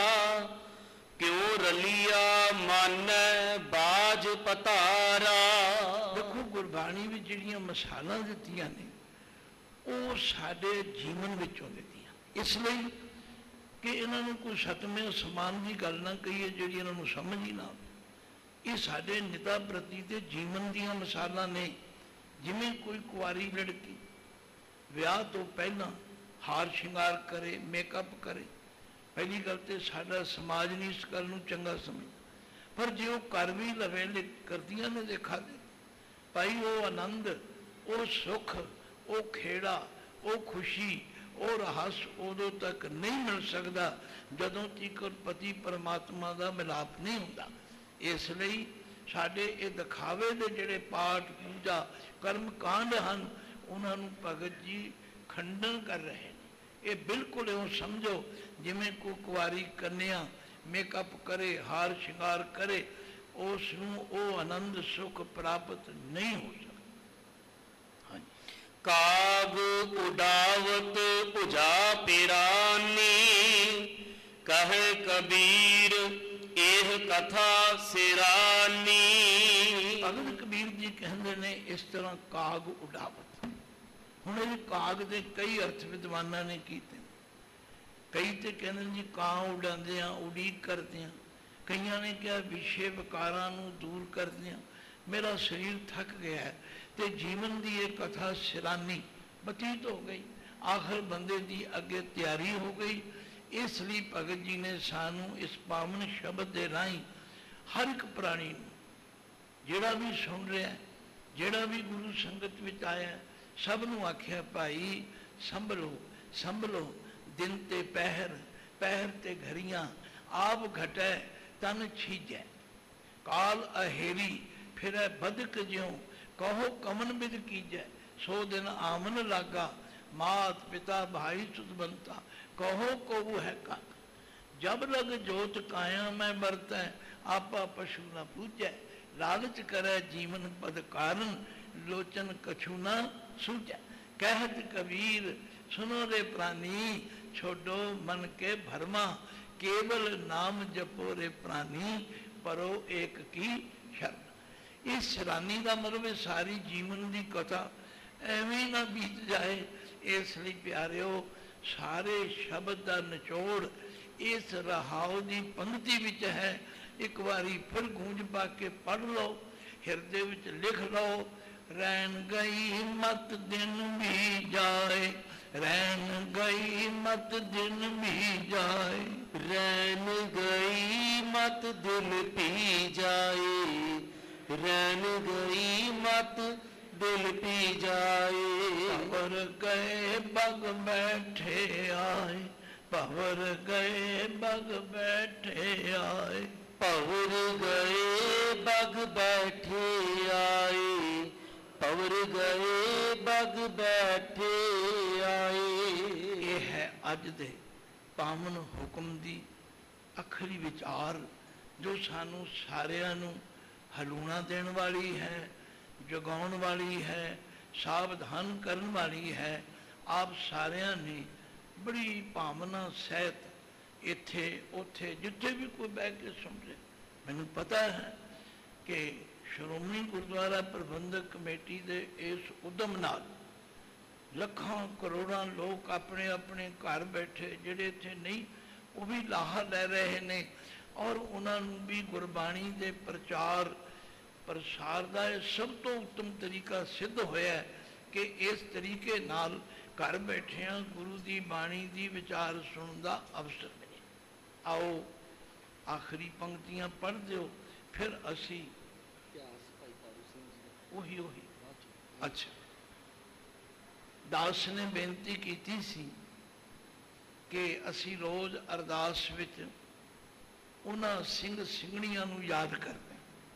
ਕਿਉ ਰਲੀਆ ਮਨ ਬਾਜ ਪਤਾਰਾ। ਦੇਖੋ ਗੁਰਬਾਣੀ ਵਿੱਚ ਜਿਹੜੀਆਂ ਮਿਸਾਲਾਂ ਦਿੱਤੀਆਂ ਨੇ ਉਹ ਸਾਡੇ ਜੀਵਨ ਵਿੱਚੋਂ ਦਿੱਤੀਆਂ, ਇਸ ਲਈ ਕਿ ਇਹਨਾਂ ਨੂੰ ਕੋਈ ਸਤਵੇਂ ਅਸਮਾਨ ਦੀ ਗੱਲ ਨਾ ਕਹੀਏ ਜਿਹੜੀ ਇਹਨਾਂ ਨੂੰ ਸਮਝ ਹੀ ਨਾ ਆਵੇ। ਇਹ ਸਾਡੇ ਨਿਤਾ ਪ੍ਰਤੀ ਤੇ ਜੀਵਨ ਦੀਆਂ ਮਿਸਾਲਾਂ ਨੇ। ਜਿਵੇਂ ਕੋਈ ਕੁਆਰੀ ਲੜਕੀ ਵਿਆਹ ਤੋਂ ਪਹਿਲਾਂ ਹਾਰ ਸ਼ਿੰਗਾਰ ਕਰੇ, ਮੇਕਅਪ ਕਰੇ, ਪਹਿਲੀ ਗੱਲ ਤੇ ਸਾਡਾ ਸਮਾਜ ਨਹੀਂ ਇਸ ਗੱਲ ਨੂੰ ਚੰਗਾ ਸਮਝਦਾ, ਪਰ ਜੇ ਉਹ ਕਰ ਵੀ ਲਵੇ ਲੈ ਕਰਦੀਆਂ ਨੇ ਦੇਖਾ ਦੇ ਭਾਈ, ਉਹ ਆਨੰਦ, ਉਹ ਸੁੱਖ, ਉਹ ਖੇੜਾ, ਉਹ ਖੁਸ਼ੀ, ਉਹ ਰਹੱਸ ਉਦੋਂ ਤੱਕ ਨਹੀਂ ਮਿਲ ਸਕਦਾ ਜਦੋਂ ਤੱਕ ਪਤੀ ਪਰਮਾਤਮਾ ਦਾ ਮਿਲਾਪ ਨਹੀਂ ਹੁੰਦਾ। ਇਸ ਲਈ ਸਾਡੇ ਇਹ ਦਿਖਾਵੇ ਦੇ ਜਿਹੜੇ ਪਾਠ ਪੂਜਾ ਕਰਮ ਕਾਂਡ ਹਨ ਉਹਨਾਂ ਨੂੰ ਭਗਤ ਜੀ ਖੰਡਨ ਕਰ ਰਹੇ ਨੇ। ਇਹ ਬਿਲਕੁਲ ਇਉਂ ਸਮਝੋ ਜਿਵੇਂ ਕੋਈ ਕੁਆਰੀ ਕੰਨਿਆ ਮੇਕਅਪ ਕਰੇ, ਹਾਰ ਸ਼ਿੰਗਾਰ ਕਰੇ, ਉਸ ਨੂੰ ਉਹ ਆਨੰਦ ਸੁੱਖ ਪ੍ਰਾਪਤ ਨਹੀਂ ਹੋ ਸਕਦਾ। ਕਾਗ ਉਡਾਵਤ ਭੁਜਾ ਪਿਰਾਨੀ, ਕਹੇ ਕਬੀਰ ਇਹ ਕਥਾ ਸਿਰਾਨੀ। ਭਗਤ ਕਬੀਰ ਜੀ ਕਹਿੰਦੇ ਨੇ ਇਸ ਤਰ੍ਹਾਂ ਕਾਗ ਉਡਾਵਤ। ਹੁਣ ਇਹ ਕਾਗ ਦੇ ਕਈ ਅਰਥ ਵਿਦਵਾਨਾਂ ਨੇ ਕੀਤੇ। ਕਈ ਤੇ ਕਹਿੰਦੇ ਜੀ ਕਾਂ ਉਡਾਉਂਦੇ ਆ, ਉਡੀਕ ਕਰਦੇ ਆ। ਕਈਆਂ ਨੇ ਕਿਹਾ ਵਿਸ਼ੇ ਵਿਕਾਰਾਂ ਨੂੰ ਦੂਰ ਕਰਦੇ ਆ। ਮੇਰਾ ਸਰੀਰ ਥੱਕ ਗਿਆ ਹੈ ਤੇ ਜੀਵਨ ਦੀ ਇਹ ਕਥਾ ਸਿਰਾਨੀ ਬਤੀਤ ਹੋ ਗਈ, ਆਖਰ ਬੰਦੇ ਦੀ ਅੱਗੇ ਤਿਆਰੀ ਹੋ ਗਈ। ਇਸ ਲਈ ਭਗਤ ਜੀ ਨੇ ਸਾਨੂੰ ਇਸ ਪਾਵਨ ਸ਼ਬਦ ਦੇ ਰਾਹੀਂ ਹਰ ਇੱਕ ਪ੍ਰਾਣੀ ਨੂੰ, ਜਿਹੜਾ ਵੀ ਸੁਣ ਰਿਹਾ, ਜਿਹੜਾ ਵੀ ਗੁਰੂ ਸੰਗਤ ਵਿੱਚ ਆਇਆ, ਸਭ ਨੂੰ ਆਖਿਆ ਭਾਈ ਸੰਭਲੋ ਸੰਭਲੋ, ਦਿਨ ਤੇ ਪਹਿਰ, ਪਹਿਰ ਤੇ ਘੜੀਆਂ, ਆਪ ਘਟੈ ਤਨ ਛੀਜੈ, ਕਾਲ ਅਹੇਰੀ ਫਿਰੈ ਬਦਕ ਜਿਉ, ਕਹੋ ਕਮਨ ਬਿਦ ਕੀਜੈ, ਸੋ ਦਿਨ ਆਮਨ ਲਾਗਾ, ਮਾਤ ਪਿਤਾ ਭਾਈ ਸੁਤਬੰਤਾ, कहो को वो है का, जब लग जोत काया मैं बरतै, आपा पशु न पूजै, लालच करे जीवन पद कारण, लोचन कछु न सूझै। कहत कबीर सुनो रे प्राणी, छोड़ो मन के भरमा, केवल नाम जपो रे प्राणी, परो एक की शरण। इस शरानी का मतलब सारी जीवन की कथा एवं ना बीत जाए। इसलिए प्यारिओ सारे शब्द का निचोड़ इस रहाओ की पंक्ति विच है। एक बारी फिर गूंज पा के पढ़ लो, हिरदे विच लिख लो। रैन गई मत दिन भी जाए, रैन गई मत दिन भी जाए, रैन गई मत दिन पी जाए, रैन गई मत दिल पी जाए। भंवर गए बग बैठे आए, भंवर गए बग बैठे आए, भंवर गए बग बैठे आए, भंवर गए बग बैठे आए। ये है अज दे पावन हुक्म दी आखिरी विचार जो सानू सारिਆਂ ਨੂੰ ਹਲੂਣਾ देण वाली है, जगाउण वाली है, सावधान करन वाली है। आप सारिਆਂ ने ਬੜੀ ਭਾਵਨਾ ਸਹਿਤ ਇੱਥੇ ਉੱਥੇ ਜਿੱਥੇ ਵੀ ਕੋਈ ਬਹਿ ਕੇ ਸੁਣ ਰਿਹਾ। ਮੈਨੂੰ ਪਤਾ ਹੈ ਕਿ ਸ਼੍ਰੋਮਣੀ ਗੁਰਦੁਆਰਾ ਪ੍ਰਬੰਧਕ ਕਮੇਟੀ ਦੇ ਇਸ ਉਦਮ ਨਾਲ ਲੱਖਾਂ ਕਰੋੜਾਂ ਲੋਕ ਆਪਣੇ ਆਪਣੇ ਘਰ ਬੈਠੇ ਜਿਹੜੇ ਇੱਥੇ ਨਹੀਂ ਉਹ ਵੀ ਲਾਹਾ ਲੈ ਰਹੇ ਨੇ, ਔਰ ਉਹਨਾਂ ਨੂੰ ਵੀ ਗੁਰਬਾਣੀ ਦੇ ਪ੍ਰਚਾਰ ਪ੍ਰਸਾਰ ਦਾ ਇਹ ਸਭ ਤੋਂ ਉੱਤਮ ਤਰੀਕਾ ਸਿੱਧ ਹੋਇਆ ਕਿ ਇਸ ਤਰੀਕੇ ਨਾਲ ਘਰ ਬੈਠਿਆਂ ਗੁਰੂ ਦੀ ਬਾਣੀ ਦੀ ਵਿਚਾਰ ਸੁਣਨ ਦਾ ਅਵਸਰ ਮਿਲੇ। ਆਓ ਆਖਰੀ ਪੰਕਤੀਆਂ ਪੜ੍ਹ ਦਿਓ, ਫਿਰ ਅਸੀਂ ਉਹੀ ਉਹੀ ਅੱਛਾ। ਦਾਸ ਨੇ ਬੇਨਤੀ ਕੀਤੀ ਸੀ ਕਿ ਅਸੀਂ ਰੋਜ਼ ਅਰਦਾਸ ਵਿੱਚ ਉਹਨਾਂ ਸਿੰਘ ਸਿੰਘਣੀਆਂ ਨੂੰ ਯਾਦ ਕਰਦੇ।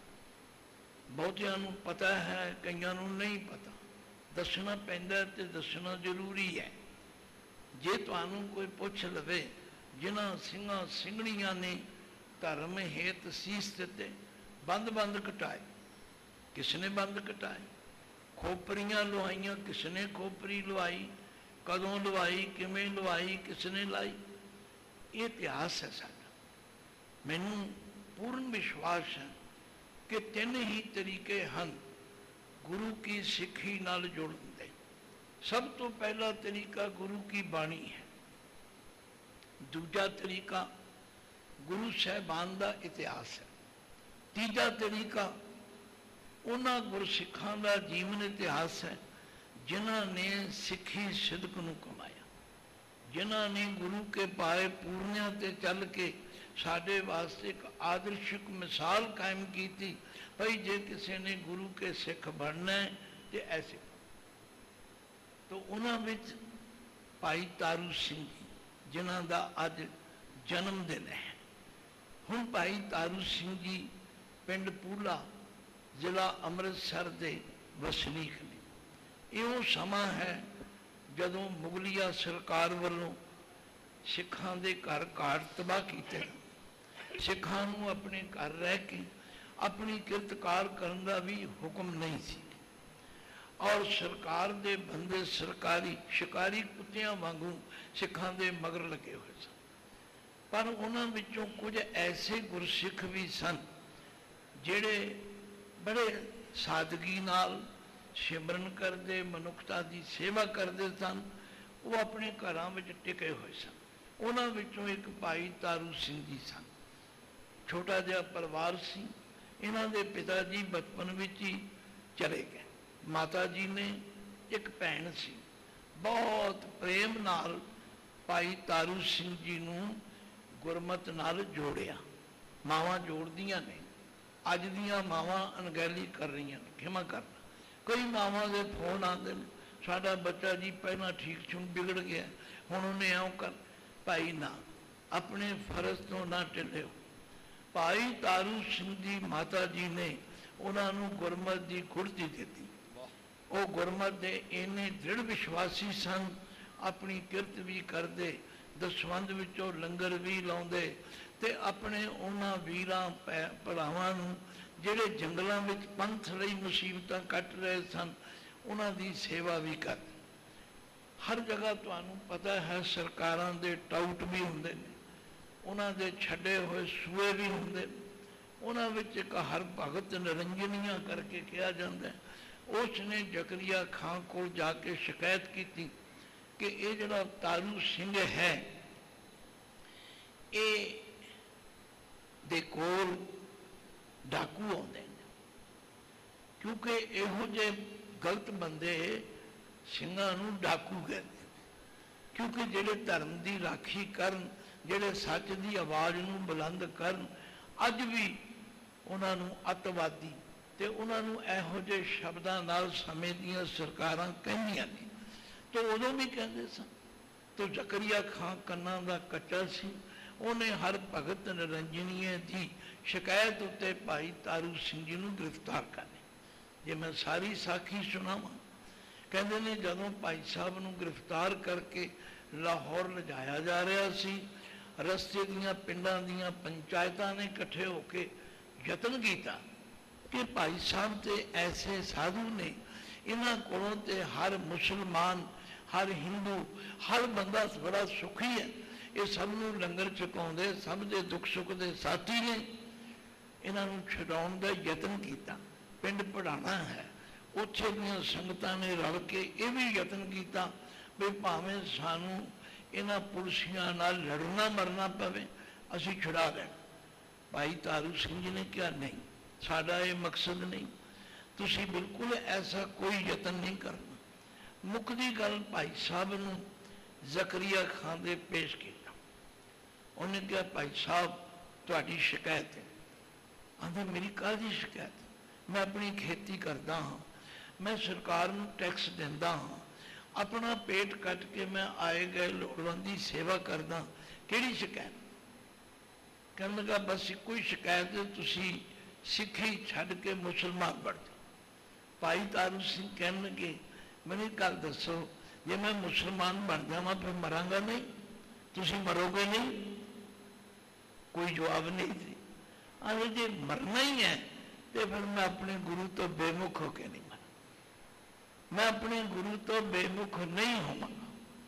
ਬਹੁਤਿਆਂ ਨੂੰ ਪਤਾ ਹੈ, ਕਈਆਂ ਨੂੰ ਨਹੀਂ ਪਤਾ। ਦੱਸਣਾ ਪੈਂਦਾ ਤੇ ਦੱਸਣਾ ਜ਼ਰੂਰੀ ਹੈ। ਜੇ ਤੁਹਾਨੂੰ ਕੋਈ ਪੁੱਛ ਲਵੇ ਜਿਨ੍ਹਾਂ ਸਿੰਘਾਂ ਸਿੰਘਣੀਆਂ ਨੇ ਧਰਮ ਹੇਤ ਸੀਸ ਦਿੱਤੇ, ਬੰਦ ਬੰਦ ਕਟਾਏ, ਕਿਸ ਨੇ ਬੰਦ ਕਟਾਏ? ਖੋਪਰੀਆਂ ਲਵਾਈਆਂ, ਕਿਸ ਨੇ ਖੋਪਰੀ ਲਵਾਈ? ਕਦੋਂ ਲਵਾਈ? ਕਿਵੇਂ ਲਵਾਈ? ਕਿਸ ਨੇ ਲਾਈ? ਇਹ ਇਤਿਹਾਸ ਹੈ ਸਾਡਾ। ਮੈਨੂੰ ਪੂਰਨ ਵਿਸ਼ਵਾਸ ਹੈ ਕਿ ਤਿੰਨ ਹੀ ਤਰੀਕੇ ਹਨ ਗੁਰੂ ਕੀ ਸਿੱਖੀ ਨਾਲ ਜੁੜਨ ਦੇ। ਸਭ ਤੋਂ ਪਹਿਲਾ ਤਰੀਕਾ ਗੁਰੂ ਕੀ ਬਾਣੀ ਹੈ। ਦੂਜਾ ਤਰੀਕਾ ਗੁਰੂ ਸਾਹਿਬਾਨ ਦਾ ਇਤਿਹਾਸ ਹੈ। ਤੀਜਾ ਤਰੀਕਾ ਉਹਨਾਂ ਗੁਰਸਿੱਖਾਂ ਦਾ ਜੀਵਨ ਇਤਿਹਾਸ ਹੈ ਜਿਨ੍ਹਾਂ ਨੇ ਸਿੱਖੀ ਸਿਦਕ ਨੂੰ ਕਮਾਇਆ, ਜਿਨ੍ਹਾਂ ਨੇ ਗੁਰੂ ਕੇ ਪਾਏ ਪੂਰਨਿਆਂ ਤੇ ਚੱਲ ਕੇ ਸਾਡੇ ਵਾਸਤੇ ਇੱਕ ਆਦਰਸ਼ਕ ਮਿਸਾਲ ਕਾਇਮ ਕੀਤੀ। ਭਈ ਜੇ ਕਿਸੇ ਨੇ ਗੁਰੂ ਕੇ ਸਿੱਖ ਬਣਨਾ ਹੈ ਤੇ ਐਸੇ। ਤਾਂ ਉਹਨਾਂ ਵਿੱਚ ਭਾਈ ਤਾਰੂ ਸਿੰਘ ਜੀ ਜਿਨ੍ਹਾਂ ਦਾ ਅੱਜ ਜਨਮ ਦਿਨ ਹੈ। ਹੁਣ ਭਾਈ ਤਾਰੂ ਸਿੰਘ ਜੀ ਪਿੰਡ ਪੂਲਾ ਜ਼ਿਲ੍ਹਾ ਅੰਮ੍ਰਿਤਸਰ ਦੇ ਵਸਨੀਕ ਨੇ। ਇਹ ਉਹ ਸਮਾਂ ਹੈ ਜਦੋਂ ਮੁਗਲੀਆ ਸਰਕਾਰ ਵੱਲੋਂ ਸਿੱਖਾਂ ਦੇ ਘਰ ਘਾਟ ਤਬਾਹ ਕੀਤੇ। ਸਿੱਖਾਂ ਨੂੰ ਆਪਣੇ ਘਰ ਰਹਿ ਕੇ ਆਪਣੀ ਕਿਰਤਕਾਰ ਕਰਨ ਦਾ ਵੀ ਹੁਕਮ ਨਹੀਂ ਸੀ, ਔਰ ਸਰਕਾਰ ਦੇ ਬੰਦੇ ਸਰਕਾਰੀ ਸ਼ਿਕਾਰੀ ਕੁੱਤਿਆਂ ਵਾਂਗੂ ਸਿੱਖਾਂ ਦੇ ਮਗਰ ਲੱਗੇ ਹੋਏ ਸਨ। ਪਰ ਉਹਨਾਂ ਵਿੱਚੋਂ ਕੁਝ ਐਸੇ ਗੁਰਸਿੱਖ ਵੀ ਸਨ ਜਿਹੜੇ ਬੜੇ ਸਾਦਗੀ ਨਾਲ ਸਿਮਰਨ ਕਰਦੇ, ਮਨੁੱਖਤਾ ਦੀ ਸੇਵਾ ਕਰਦੇ ਸਨ। ਉਹ ਆਪਣੇ ਘਰਾਂ ਵਿੱਚ ਟਿਕੇ ਹੋਏ ਸਨ। ਉਹਨਾਂ ਵਿੱਚੋਂ ਇੱਕ ਭਾਈ ਤਾਰੂ ਸਿੰਘ ਜੀ ਸਨ। ਛੋਟਾ ਜਿਹਾ ਪਰਿਵਾਰ ਸੀ। ਇਹਨਾਂ ਦੇ ਪਿਤਾ ਜੀ ਬਚਪਨ ਵਿੱਚ ਹੀ ਚਲੇ ਗਏ। ਮਾਤਾ ਜੀ ਨੇ ਇੱਕ ਭੈਣ ਸੀ। ਬਹੁਤ ਪ੍ਰੇਮ ਨਾਲ ਭਾਈ ਤਾਰੂ ਸਿੰਘ ਜੀ ਨੂੰ ਗੁਰਮਤ ਨਾਲ ਜੋੜਿਆ। ਮਾਵਾਂ ਜੋੜਦੀਆਂ ਨੇ। ਅੱਜ ਦੀਆਂ ਮਾਵਾਂ ਅਣਗਹਿਲੀ ਕਰ ਰਹੀਆਂ ਨੇ, ਖਿਮਾ ਕਰਨਾ। ਕਈ ਮਾਵਾਂ ਦੇ ਫੋਨ ਆਉਂਦੇ ਨੇ, ਸਾਡਾ ਬੱਚਾ ਜੀ ਪਹਿਲਾਂ ਠੀਕ ਛੁਣ ਵਿਗੜ ਗਿਆ, ਹੁਣ ਉਹਨੇ ਇਉਂ ਕਰ। ਭਾਈ ਨਾ, ਆਪਣੇ ਫਰਜ਼ ਤੋਂ ਨਾ ਢਿੱਲਿਓ। ਭਾਈ ਤਾਰੂ ਸਿੰਘ ਦੀ ਮਾਤਾ ਜੀ ਨੇ ਉਹਨਾਂ ਨੂੰ ਗੁਰਮਤ ਦੀ ਗੁੜਤੀ ਦਿੱਤੀ। ਉਹ ਗੁਰਮਤ ਦੇ ਇੰਨੇ ਦ੍ਰਿੜ ਵਿਸ਼ਵਾਸੀ ਸਨ, ਆਪਣੀ ਕਿਰਤ ਵੀ ਕਰਦੇ, ਦਸਵੰਧ ਵਿੱਚੋਂ ਲੰਗਰ ਵੀ ਲਾਉਂਦੇ ਤੇ ਆਪਣੇ ਉਹਨਾਂ ਵੀਰਾਂ ਭਰਾਵਾਂ ਨੂੰ ਜਿਹੜੇ ਜੰਗਲਾਂ ਵਿੱਚ ਪੰਥ ਲਈ ਮੁਸੀਬਤਾਂ ਕੱਟ ਰਹੇ ਸਨ, ਉਹਨਾਂ ਦੀ ਸੇਵਾ ਵੀ ਕਰਦੇ। ਹਰ ਜਗ੍ਹਾ ਤੁਹਾਨੂੰ ਪਤਾ ਹੈ ਸਰਕਾਰਾਂ ਦੇ ਟਾਊਟ ਵੀ ਹੁੰਦੇ ਨੇ, ਉਹਨਾਂ ਦੇ ਛੱਡੇ ਹੋਏ ਸੂਏ ਵੀ ਹੁੰਦੇ ਨੇ। ਉਹਨਾਂ ਵਿੱਚ ਇੱਕ ਹਰ ਭਗਤ ਨਿਰੰਜਨੀਆਂ ਕਰਕੇ ਕਿਹਾ ਜਾਂਦਾ। ਉਸ ਨੇ ਜ਼ਕਰੀਆ ਖਾਂ ਕੋਲ ਜਾ ਕੇ ਸ਼ਿਕਾਇਤ ਕੀਤੀ ਕਿ ਇਹ ਜਿਹੜਾ ਤਾਰੂ ਸਿੰਘ ਹੈ, ਇਹ ਦੇ ਕੋਲ ਡਾਕੂ ਆਉਂਦੇ ਨੇ। ਕਿਉਂਕਿ ਇਹੋ ਜਿਹੇ ਗਲਤ ਬੰਦੇ ਸਿੰਘਾਂ ਨੂੰ ਡਾਕੂ ਕਹਿੰਦੇ, ਕਿਉਂਕਿ ਜਿਹੜੇ ਧਰਮ ਦੀ ਰਾਖੀ ਕਰਨ, ਜਿਹੜੇ ਸੱਚ ਦੀ ਆਵਾਜ਼ ਨੂੰ ਬੁਲੰਦ ਕਰਨ, ਅੱਜ ਵੀ ਉਹਨਾਂ ਨੂੰ ਅੱਤਵਾਦੀ ਤੇ ਉਹਨਾਂ ਨੂੰ ਇਹੋ ਜਿਹੇ ਸ਼ਬਦਾਂ ਨਾਲ ਸਮੇਂ ਦੀਆਂ ਸਰਕਾਰਾਂ ਕਹਿੰਦੀਆਂ ਨੇ। ਤਾਂ ਉਦੋਂ ਵੀ ਕਹਿੰਦੇ ਸਨ। ਤਾਂ ਜ਼ਕਰੀਆ ਖਾਂ ਕੰਨਾਂ ਦਾ ਕੱਚਾ ਸੀ। ਉਹਨੇ ਹਰ ਭਗਤ ਨਿਰੰਜਨੀਏ ਦੀ ਸ਼ਿਕਾਇਤ ਉੱਤੇ ਭਾਈ ਤਾਰੂ ਸਿੰਘ ਜੀ ਨੂੰ ਗ੍ਰਿਫਤਾਰ ਕਰ ਲਿਆ। ਜੇ ਮੈਂ ਸਾਰੀ ਸਾਖੀ ਸੁਣਾਵਾਂ, ਕਹਿੰਦੇ ਨੇ ਜਦੋਂ ਭਾਈ ਸਾਹਿਬ ਨੂੰ ਗ੍ਰਿਫਤਾਰ ਕਰਕੇ ਲਾਹੌਰ ਲਿਜਾਇਆ ਜਾ ਰਿਹਾ ਸੀ, ਰਸਤੇ ਦੀਆਂ ਪਿੰਡਾਂ ਦੀਆਂ ਪੰਚਾਇਤਾਂ ਨੇ ਇਕੱਠੇ ਹੋ ਕੇ ਯਤਨ ਕੀਤਾ ਕਿ ਭਾਈ ਸਾਹਿਬ ਤੇ ਐਸੇ ਸਾਧੂ ਨੇ, ਇਹਨਾਂ ਕੋਲੋਂ ਤੇ ਹਰ ਮੁਸਲਮਾਨ, हर हिंदू हर बंदा बड़ा सुखी है। ये सब नूं लंगर छकाउंदे, सब दे दुख सुख दे साथी ने। इन्हां नूं छुड़ाउण दा यतन कीता, पिंड पढ़ाना है। उत्थे दीआं संगतां ने रल के ये भी यतन किया भी भावें सानू इन्हां पुलसियां नाल लड़ना मरना पवे, असीं छुड़ा लेना। भाई तारू सिंह जी ने कहा नहीं, साडा ये मकसद नहीं, तुसीं बिल्कुल ऐसा कोई यतन नहीं करना। मुकदी गल भाई साहब नूं जकरिया खान दे पेश किया। उन्हें कहा भाई साहब तुहाडी शिकायत है। आंदे मेरी काहदी शिकायत? मैं अपनी खेती करता हाँ, मैं सरकार नूं टैक्स दिंदा हाँ, अपना पेट कट के मैं आए गए लोड़वंद दी सेवा करदा, किहड़ी शिकायत? कहने लगा बस इक्को ही शिकायत है, तुसीं सिक्खी छड्ड के मुसलमान बन जाओ। भाई तारू सिंह कहने लगे मैंने एक गल दसो, जे मैं मुसलमान बन जावां फिर मरांगा नहीं, तुसीं मरोगे नहीं? कोई जवाब नहीं थी। अरे जे मरना ही है तो फिर मैं अपने गुरु तो बेमुख होकर नहीं मरा, मैं अपने गुरु तो बेमुख नहीं होवांगा।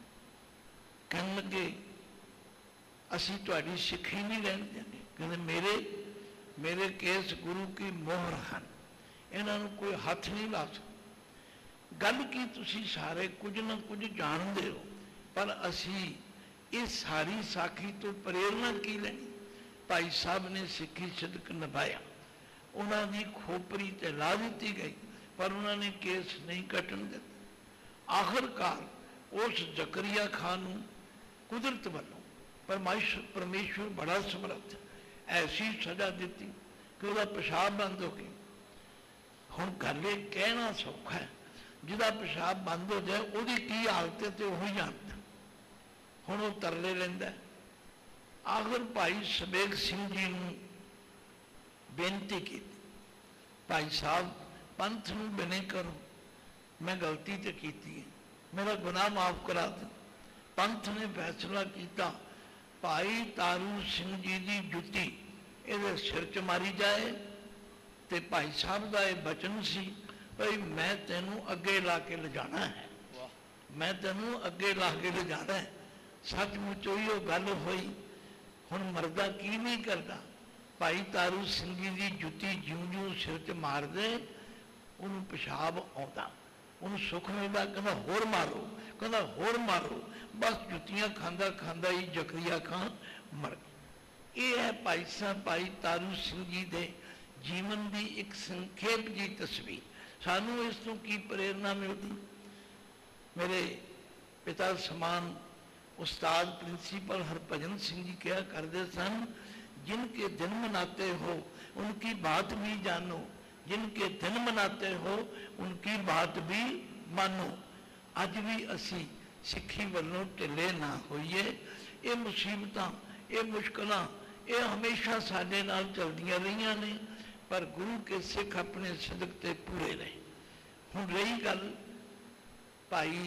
कहने लगे असीं तुहाडी सिक्खी नहीं लैण देंगे। कहते मेरे मेरे केस गुरु की मोहर हैं, इन्हां नूं कोई हथ नहीं ला सकदा। गल की तुसीं सारे कुछ ना कुछ जानते हो, पर असीं ये सारी साखी तो प्रेरणा की लैनी? भाई साहब ने सिक्खी सिदक निभाया, उन्होंने खोपरी ते ला दी गई, पर उन्होंने केस नहीं कटन दिता। आखिरकार उस जकरिया खान नूं कुदरत वालों परमेश्वर परमेश्वर बड़ा समर्थ ऐसी सजा दी कि वह पेशाब बंद हो गया। हुण गल ये कहना सौखा है, जिहदा पेशाब बंद हो जाए उसकी की हालत है तो वही जानता। हुण वो तरले लैंदा है। आखिर भाई सवेग सिंह जी नूं बेनती की, भाई साहब पंथ नूं बिने करो, मैं गलती तो की है, मेरा गुनाह माफ करा दो। पंथ ने फैसला किया भाई तारू सिंह जी की जुत्ती ये सिर च मारी जाए। तो भाई साहब का यह बचन सी भाई मैं तेनों अगे ला के ले जाना है, मैं तेनों अगे ला के ले जाना है। सचमुच ही वो गल हुई। हुण मरदा की नहीं करता, भाई तारू सिंह जी की जुत्ती ज्यों ज्यों सिर च मार दे उन्होंने पेशाब आता, उन्होंने सुख मिलता, कहना होर मारो, कहना होर मारो, बस जुत्तियां खांदा खांदा ही जकरिया खान मर गया। ये है भाई साहब भाई तारू सिंह जी के जीवन की एक संखेप जी तस्वीर। सानू इस तो की प्रेरणा मिलती? मेरे पिता समान उस्ताद प्रिंसीपल हरभजन सिंह जी क्या करते सन, जिनके दिन मनाते हो उनकी बात भी जानो, जिनके दिन मनाते हो उनकी बात भी मानो। अज भी असी सिक्खी वालों ढिले ना होइए। ये मुसीबतां ये मुश्किलां ये हमेशा साडे नाल चलदियां रहियां ने, पर गुरु के सिख अपने सिदक ते पूरे रहे। हुण रही गल भाई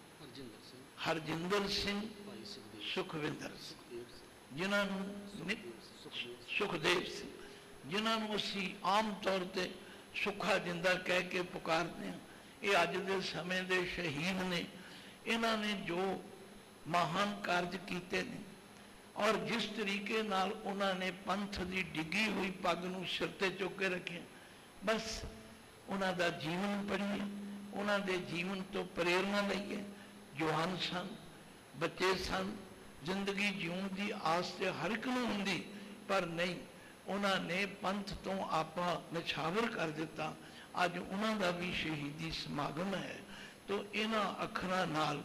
हरजिंदर सिंह सुखविंदर सिंह, जिन्होंने सुखदेव सिंह, जिन्होंने असी आम तौर पर सुखा जिंदा कह के पुकारते हैं, ये अज के समय के शहीद ने। इन्होंने जो महान कार्य किए हैं और जिस तरीके नाल उन्होंने पंथ की डिगी हुई पग नूं सिर ते चुक के रखे, बस उन्हों का जीवन पढ़िए, उन्होंने जीवन तो प्रेरणा लईए। जवान सन, बच्चे सन, जिंदगी जीवन की आस तो हर एक नूं हुंदी, पर नहीं उन्होंने पंथ तो आपा निछावर कर दिता। अज उन्हों का भी शहीदी समागम है। तो इन्हां अखरां नाल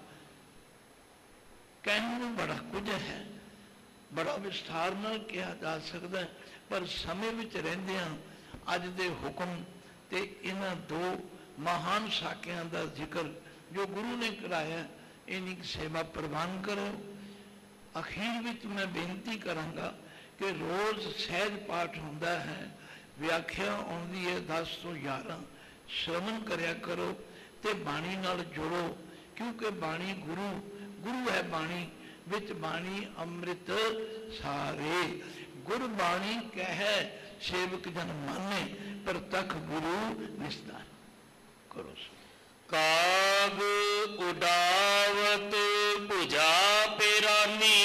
कहने नूं बड़ा कुछ है, बड़ा विस्तार नाल कहा जा सकता है, पर समय विच रहिंदिआं अज दे हुक्म ते इन्हां दो महान साकियां दा जिक्र जो गुरु ने कराया, इन्हीं की सेवा प्रवान करो। अखीर विच मैं बेनती करांगा कि रोज़ सहज पाठ होंदा है, व्याख्या आउंदी है दस तो ग्यारह, श्रवण करया करो ते बाणी नाल जोड़ो, क्योंकि बाणी गुरु गुरु है बाणी, विच बाणी अमृत सारे। गुर बाणी कह सेवक जन माने, पर तख गुरु निस्तार करो। ਕਾਗ ਉਡਾਵਤ ਭੁਜਾ ਪਿਰਾਨੀ,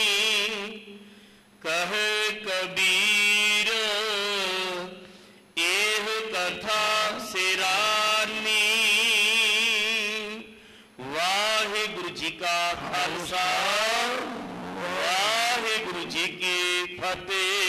ਕਹੇ ਕਬੀਰ ਇਹ ਕਥਾ ਸਿਰਾਨੀ। ਵਾਹਿਗੁਰੂ ਜੀ ਕਾ ਖਾਲਸਾ, ਵਾਹਿਗੁਰੂ ਜੀ ਕੀ ਫਤਿਹ।